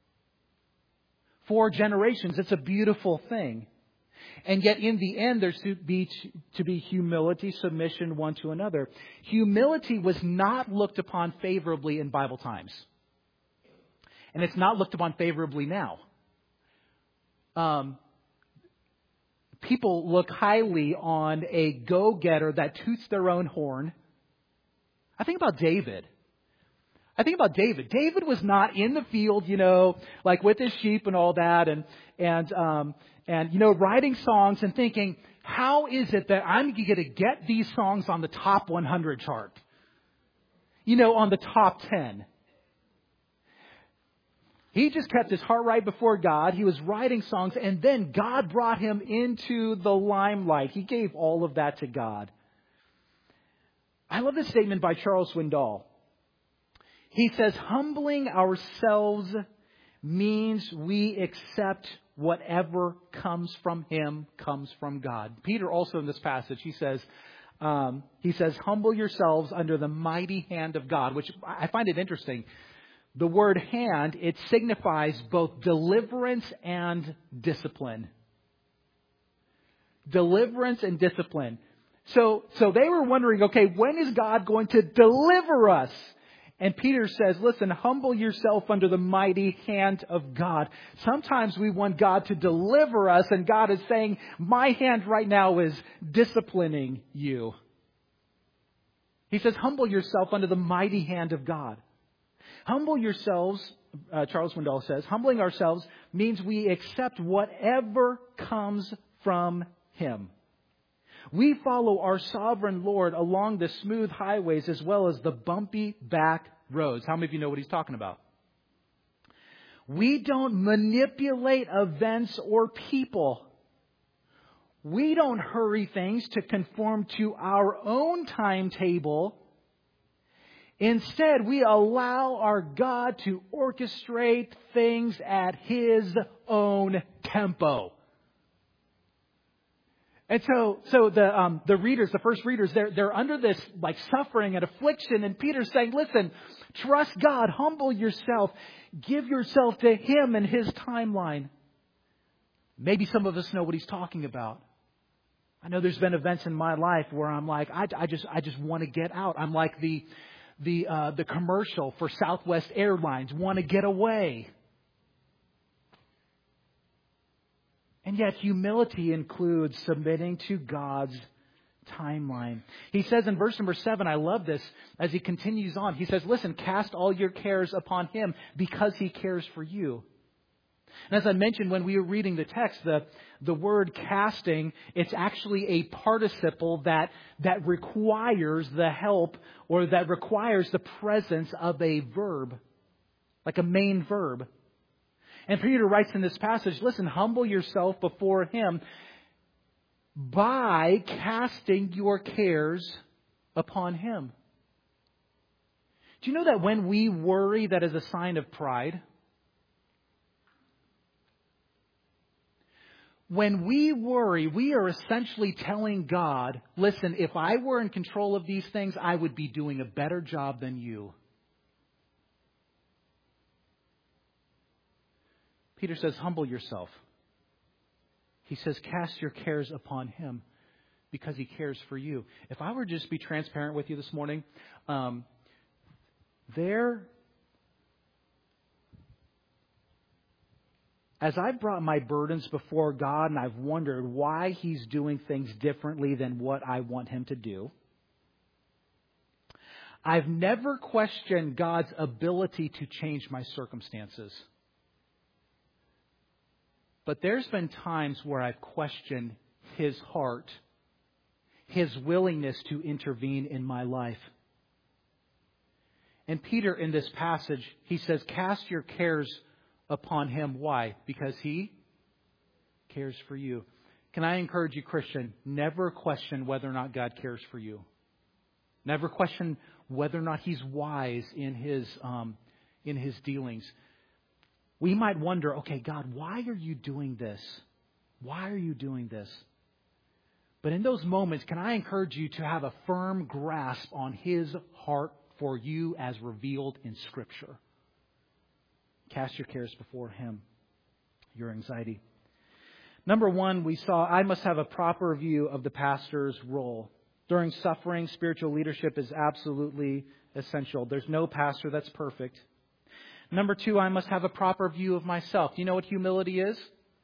4 generations, it's a beautiful thing. And yet in the end, there's to be humility, submission one to another. Humility was not looked upon favorably in Bible times. And it's not looked upon favorably now. People look highly on a go-getter that toots their own horn. I think about David. David was not in the field, like with his sheep and all that, and writing songs and thinking, how is it that I'm going to get these songs on the top 100 chart? On the top 10. He just kept his heart right before God. He was writing songs, and then God brought him into the limelight. He gave all of that to God. I love this statement by Charles Swindoll. He says, humbling ourselves means we accept whatever comes from Him comes from God. Peter also in this passage, he says, humble yourselves under the mighty hand of God, which I find it interesting. The word hand, it signifies both deliverance and discipline. Deliverance and discipline. So they were wondering, okay, when is God going to deliver us? And Peter says, listen, humble yourself under the mighty hand of God. Sometimes we want God to deliver us, and God is saying, my hand right now is disciplining you. He says, humble yourself under the mighty hand of God. Humble yourselves, Charles Swindoll says, humbling ourselves means we accept whatever comes from Him. We follow our sovereign Lord along the smooth highways as well as the bumpy back roads. How many of you know what he's talking about? We don't manipulate events or people. We don't hurry things to conform to our own timetable. Instead, we allow our God to orchestrate things at His own tempo. And so the readers, the first readers, they're under this like suffering and affliction. And Peter's saying, listen, trust God, humble yourself, give yourself to Him and His timeline. Maybe some of us know what he's talking about. I know there's been events in my life where I'm like, I just want to get out. I'm like the commercial for Southwest Airlines, want to get away. And yet humility includes submitting to God's timeline. He says in verse number 7, I love this, as he continues on. He says, listen, cast all your cares upon Him because He cares for you. And as I mentioned when we were reading the text, the word casting, it's actually a participle that requires the help or that requires the presence of a verb, like a main verb. And Peter writes in this passage, listen, humble yourself before Him by casting your cares upon Him. Do you know that when we worry, that is a sign of pride? When we worry, we are essentially telling God, listen, if I were in control of these things, I would be doing a better job than you. Peter says, humble yourself. He says, cast your cares upon Him because He cares for you. If I were to just be transparent with you this morning, as I've brought my burdens before God and I've wondered why He's doing things differently than what I want Him to do, I've never questioned God's ability to change my circumstances. But there's been times where I've questioned His heart, His willingness to intervene in my life. And Peter, in this passage, he says, cast your cares upon Him. Why? Because He cares for you. Can I encourage you, Christian, never question whether or not God cares for you. Never question whether or not He's wise in His dealings. We might wonder, okay, God, why are you doing this? Why are you doing this? But in those moments, can I encourage you to have a firm grasp on His heart for you as revealed in Scripture? Cast your cares before Him, your anxiety. Number one, we saw, I must have a proper view of the pastor's role. During suffering, spiritual leadership is absolutely essential. There's no pastor that's perfect. Number two, I must have a proper view of myself. Do you know what humility is?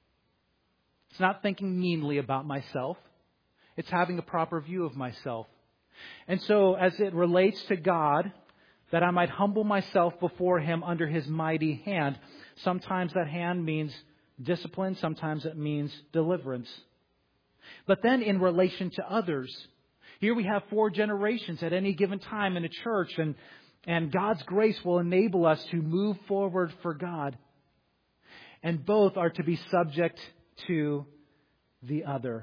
It's not thinking meanly about myself. It's having a proper view of myself. And so as it relates to God, that I might humble myself before Him under His mighty hand. Sometimes that hand means discipline. Sometimes it means deliverance. But then in relation to others, here we have 4 generations at any given time in a church, and God's grace will enable us to move forward for God. And both are to be subject to the other.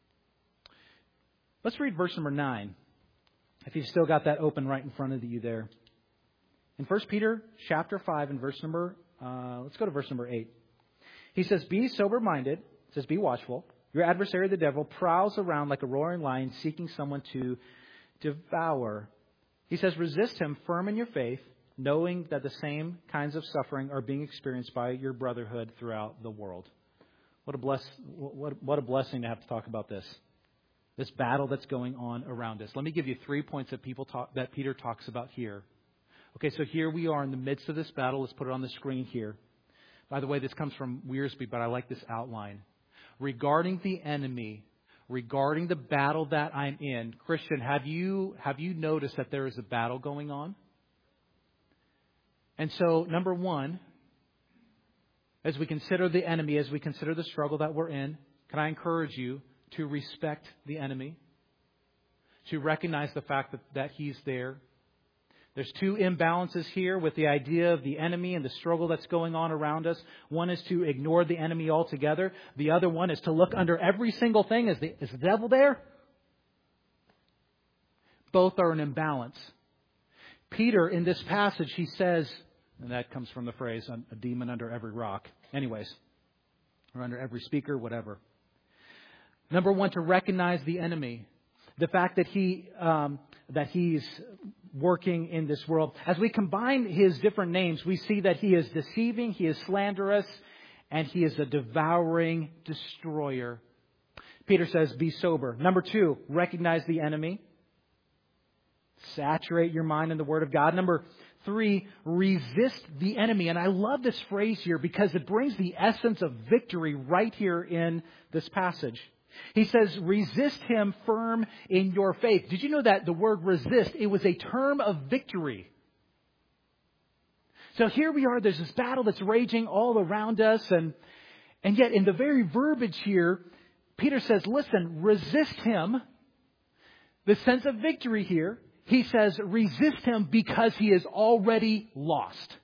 Let's read verse number 9. If you've still got that open right in front of you there. In 1 Peter chapter 5 and verse number, let's go to verse number 8. He says, be sober-minded. It says, be watchful. Your adversary, the devil, prowls around like a roaring lion seeking someone to devour. He says, resist him firm in your faith, knowing that the same kinds of suffering are being experienced by your brotherhood throughout the world. What a blessing to have to talk about this battle that's going on around us. Let me give you 3 points that Peter talks about here. Okay, so here we are in the midst of this battle. Let's put it on the screen here. By the way, this comes from Wiersbe, but I like this outline. Regarding the enemy, regarding the battle that I'm in, Christian, have you noticed that there is a battle going on? And so, number one, as we consider the enemy, as we consider the struggle that we're in, can I encourage you to respect the enemy? to recognize the fact that He's there. There's two imbalances here with the idea of the enemy and the struggle that's going on around us. One is to ignore the enemy altogether. The other one is to look under every single thing. Is the devil there? Both are an imbalance. Peter, in this passage, he says, and that comes from the phrase, a demon under every rock. Anyways, or under every speaker, whatever. Number one, to recognize the enemy. The fact that he's working in this world. As we combine his different names, we see that he is deceiving, he is slanderous, and he is a devouring destroyer. Peter says, be sober. Number two, recognize the enemy. Saturate your mind in the Word of God. Number three, resist the enemy. And I love this phrase here because it brings the essence of victory right here in this passage. He says, resist him firm in your faith. Did you know that the word resist, it was a term of victory? So here we are, there's this battle that's raging all around us. And yet in the very verbiage here, Peter says, listen, resist him. The sense of victory here, he says, resist him because he is already lost.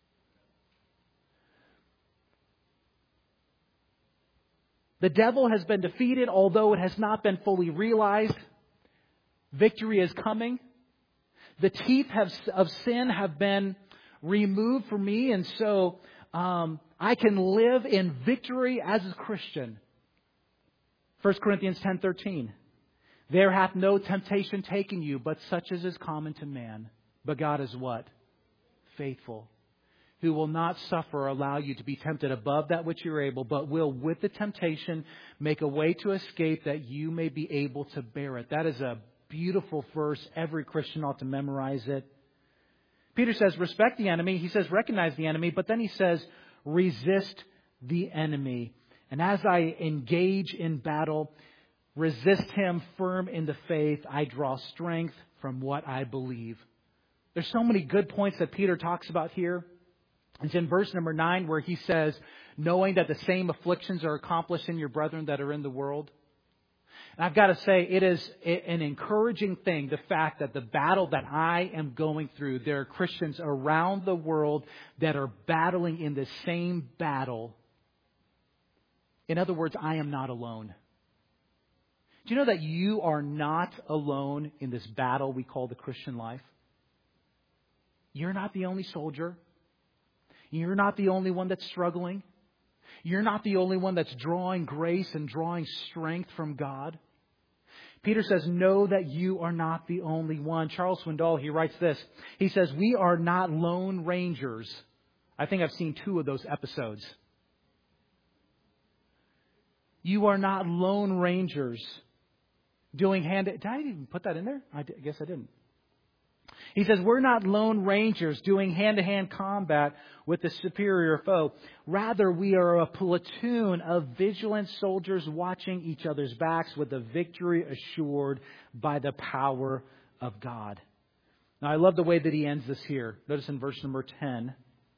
The devil has been defeated, although it has not been fully realized. Victory is coming. The teeth of sin have been removed from me, and so I can live in victory as a Christian. 1 Corinthians 10:13. There hath no temptation taken you, but such as is common to man. But God is what? Faithful, who will not suffer or allow you to be tempted above that which you're able, but will with the temptation make a way to escape that you may be able to bear it. That is a beautiful verse. Every Christian ought to memorize it. Peter says, respect the enemy. He says, recognize the enemy. But then he says, resist the enemy. And as I engage in battle, resist him firm in the faith. I draw strength from what I believe. There's so many good points that Peter talks about here. It's in verse number 9 where he says, knowing that the same afflictions are accomplished in your brethren that are in the world. And I've got to say, it is an encouraging thing, the fact that the battle that I am going through, there are Christians around the world that are battling in the same battle. In other words, I am not alone. Do you know that you are not alone in this battle we call the Christian life? You're not the only soldier. You're not the only one that's struggling. You're not the only one that's drawing grace and drawing strength from God. Peter says, know that you are not the only one. Charles Swindoll, he writes this. He says, we are not lone rangers. I think I've seen 2 of those episodes. You are not lone rangers doing did I even put that in there? I guess I didn't. He says, we're not lone rangers doing hand-to-hand combat with the superior foe. Rather, we are a platoon of vigilant soldiers watching each other's backs with the victory assured by the power of God. Now, I love the way that he ends this here. Notice in verse number 10,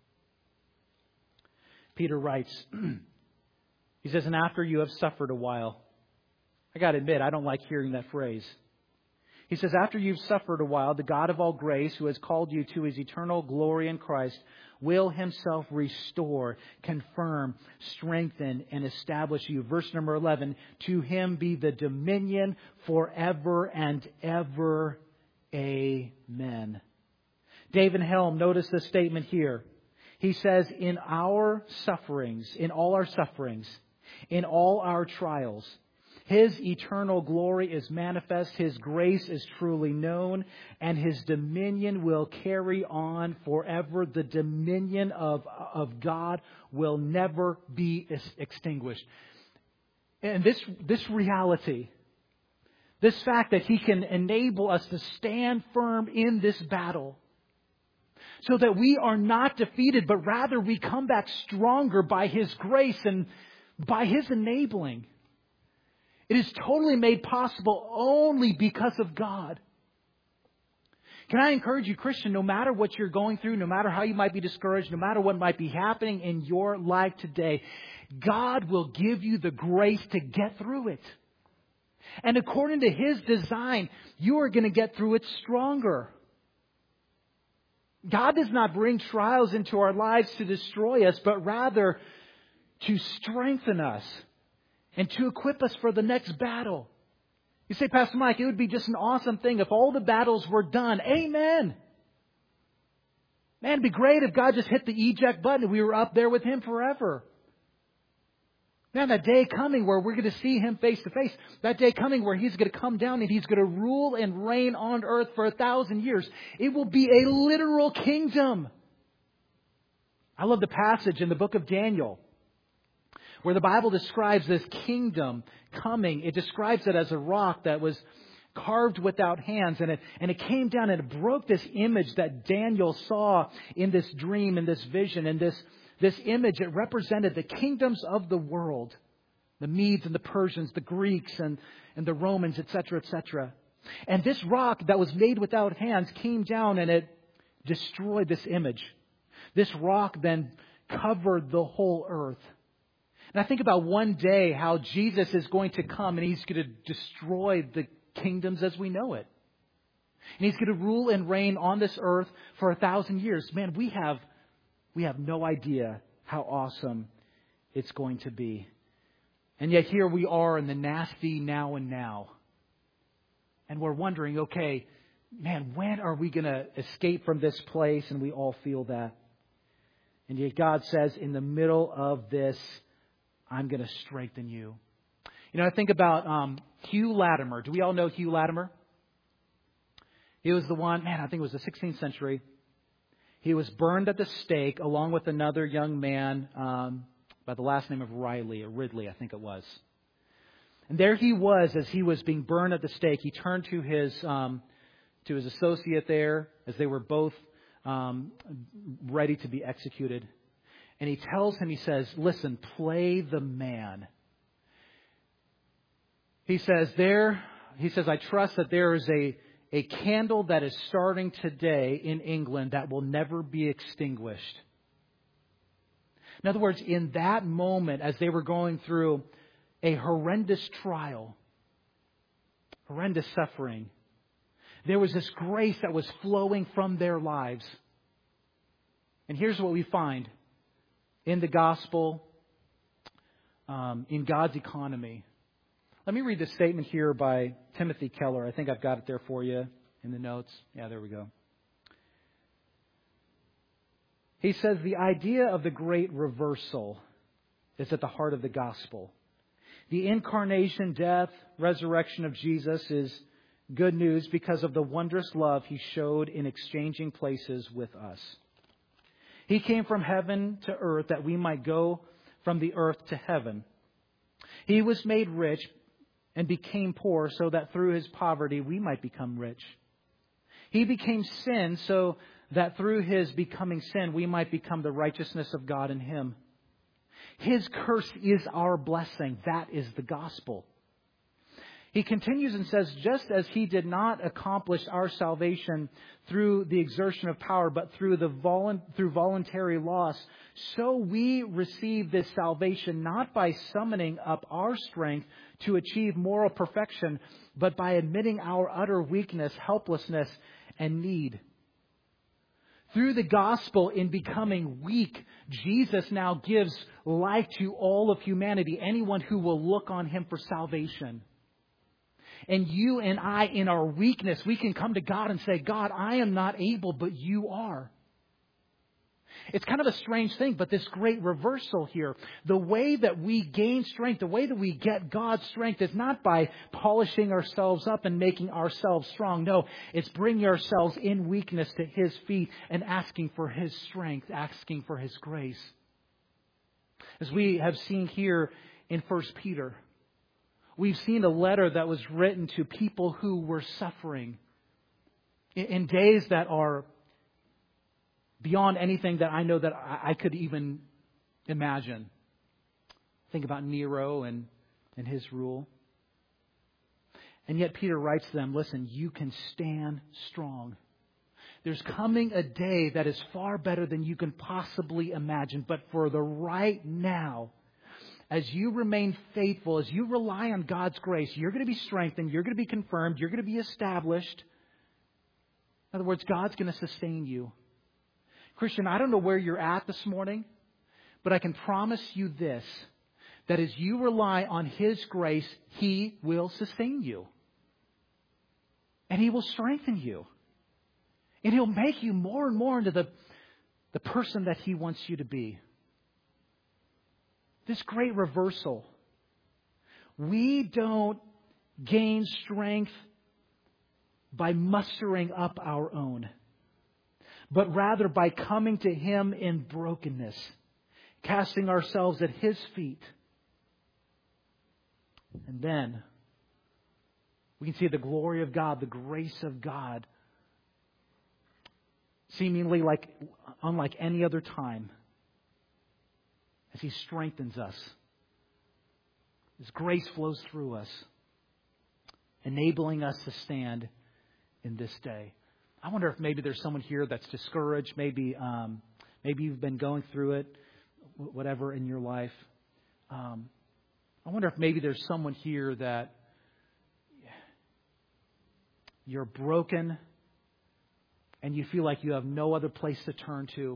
Peter writes, he says, and after you have suffered a while. I got to admit, I don't like hearing that phrase. He says, after you've suffered a while, the God of all grace, who has called you to his eternal glory in Christ, will himself restore, confirm, strengthen, and establish you. Verse number 11, to him be the dominion forever and ever. Amen. David Helm, notice this statement here. He says, in our sufferings, in all our sufferings, in all our trials, his eternal glory is manifest, his grace is truly known, and his dominion will carry on forever. The dominion of God will never be extinguished. And this reality, this fact that he can enable us to stand firm in this battle, so that we are not defeated, but rather we come back stronger by his grace and by his enabling. It is totally made possible only because of God. Can I encourage you, Christian, no matter what you're going through, no matter how you might be discouraged, no matter what might be happening in your life today, God will give you the grace to get through it. And according to His design, you are going to get through it stronger. God does not bring trials into our lives to destroy us, but rather to strengthen us and to equip us for the next battle. You say, Pastor Mike, it would be just an awesome thing if all the battles were done. Amen. Man, it'd be great if God just hit the eject button and we were up there with Him forever. Man, that day coming where we're going to see Him face to face. That day coming where He's going to come down and He's going to rule and reign on earth for 1,000 years. It will be a literal kingdom. I love the passage in the book of Daniel where the Bible describes this kingdom coming. It describes it as a rock that was carved without hands. And it came down and it broke this image that Daniel saw in this dream, in this vision. And this image, it represented the kingdoms of the world. The Medes and the Persians, the Greeks and the Romans, etc., etc. And this rock that was made without hands came down and it destroyed this image. This rock then covered the whole earth. And I think about one day how Jesus is going to come and He's going to destroy the kingdoms as we know it. And He's going to rule and reign on this earth for 1,000 years. Man, we have no idea how awesome it's going to be. And yet here we are in the nasty now and now. And we're wondering, okay, man, when are we going to escape from this place? And we all feel that. And yet God says, in the middle of this, I'm going to strengthen you. You know, I think about Hugh Latimer. Do we all know Hugh Latimer? He was the one, I think it was the 16th century. He was burned at the stake along with another young man by the last name of Riley, or Ridley, I think it was. And there he was as he was being burned at the stake. He turned to his associate there as they were both ready to be executed. And he tells him, he says, listen, play the man. He says, I trust that there is a candle that is starting today in England that will never be extinguished. In other words, in that moment, as they were going through a horrendous trial, horrendous suffering, there was this grace that was flowing from their lives. And here's what we find in the gospel, in God's economy. Let me read this statement here by Timothy Keller. I think I've got it there for you in the notes. Yeah, there we go. He says, the idea of the great reversal is at the heart of the gospel. The incarnation, death, resurrection of Jesus is good news because of the wondrous love He showed in exchanging places with us. He came from heaven to earth that we might go from the earth to heaven. He was made rich and became poor so that through His poverty we might become rich. He became sin so that through His becoming sin we might become the righteousness of God in Him. His curse is our blessing. That is the gospel. He continues and says, just as He did not accomplish our salvation through the exertion of power, but through voluntary loss, so we receive this salvation not by summoning up our strength to achieve moral perfection, but by admitting our utter weakness, helplessness, and need. Through the gospel, in becoming weak, Jesus now gives life to all of humanity, anyone who will look on Him for salvation. And you and I, in our weakness, we can come to God and say, God, I am not able, but You are. It's kind of a strange thing, but this great reversal here, the way that we gain strength, the way that we get God's strength is not by polishing ourselves up and making ourselves strong. No, it's bringing ourselves in weakness to His feet and asking for His strength, asking for His grace. As we have seen here in 1 Peter, we've seen a letter that was written to people who were suffering in days that are beyond anything that I know that I could even imagine. Think about Nero and his rule. And yet Peter writes to them, listen, you can stand strong. There's coming a day that is far better than you can possibly imagine. But for the right now, as you remain faithful, as you rely on God's grace, you're going to be strengthened, you're going to be confirmed, you're going to be established. In other words, God's going to sustain you. Christian, I don't know where you're at this morning, but I can promise you this, that as you rely on His grace, He will sustain you. And He will strengthen you. And He'll make you more and more into the person that He wants you to be. This great reversal. We don't gain strength by mustering up our own, but rather by coming to Him in brokenness, casting ourselves at His feet. And then we can see the glory of God, the grace of God, seemingly unlike any other time, as He strengthens us. His grace flows through us, enabling us to stand in this day. I wonder if maybe there's someone here that's discouraged. Maybe you've been going through it, whatever in your life. I wonder if maybe there's someone here that you're broken and you feel like you have no other place to turn to.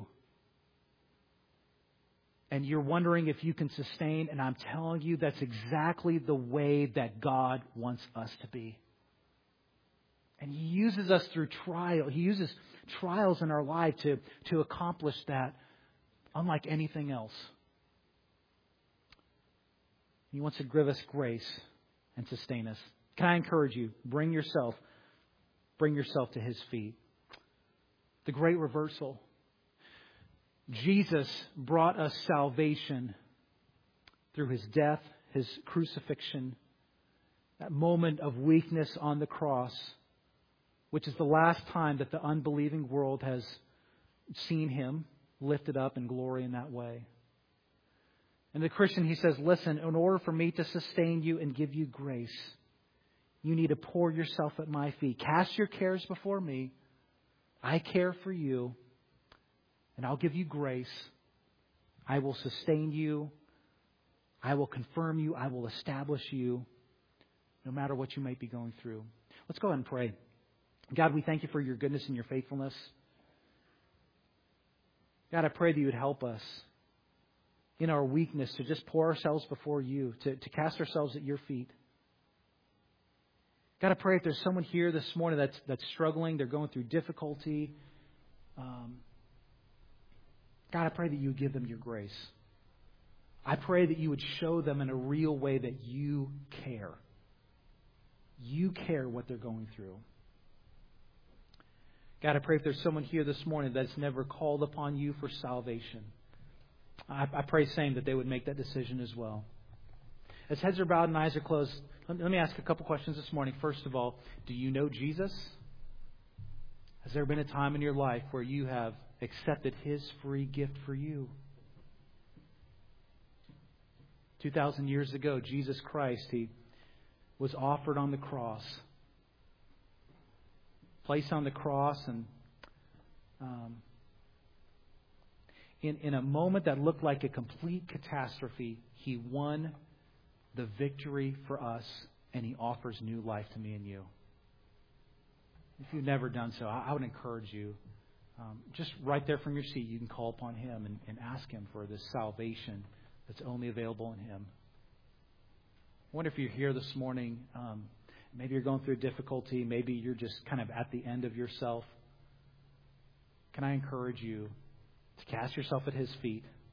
And you're wondering if you can sustain. And I'm telling you, that's exactly the way that God wants us to be. And He uses us through trial. He uses trials in our life to accomplish that, unlike anything else. He wants to give us grace and sustain us. Can I encourage you? Bring yourself to His feet. The great reversal. Jesus brought us salvation through His death, His crucifixion, that moment of weakness on the cross, which is the last time that the unbelieving world has seen Him lifted up in glory in that way. And the Christian, he says, listen, in order for me to sustain you and give you grace, you need to pour yourself at my feet. Cast your cares before me. I care for you. And I'll give you grace. I will sustain you. I will confirm you. I will establish you, no matter what you might be going through. Let's go ahead and pray. God, we thank You for Your goodness and Your faithfulness. God, I pray that You would help us in our weakness to just pour ourselves before You, to cast ourselves at Your feet. God, I pray if there's someone here this morning that's struggling, they're going through difficulty, God, I pray that You would give them Your grace. I pray that You would show them in a real way that You care. You care what they're going through. God, I pray if there's someone here this morning that's never called upon You for salvation, I pray same that they would make that decision as well. As heads are bowed and eyes are closed, let me ask a couple questions this morning. First of all, do you know Jesus? Has there been a time in your life where you have accepted His free gift for you? 2,000 years ago, Jesus Christ, He was offered on the cross. Placed on the cross, and in a moment that looked like a complete catastrophe, He won the victory for us, and He offers new life to me and you. If you've never done so, I would encourage you, just right there from your seat, you can call upon Him and ask Him for this salvation that's only available in Him. I wonder if you're here this morning, maybe you're going through a difficulty, maybe you're just kind of at the end of yourself. Can I encourage you to cast yourself at His feet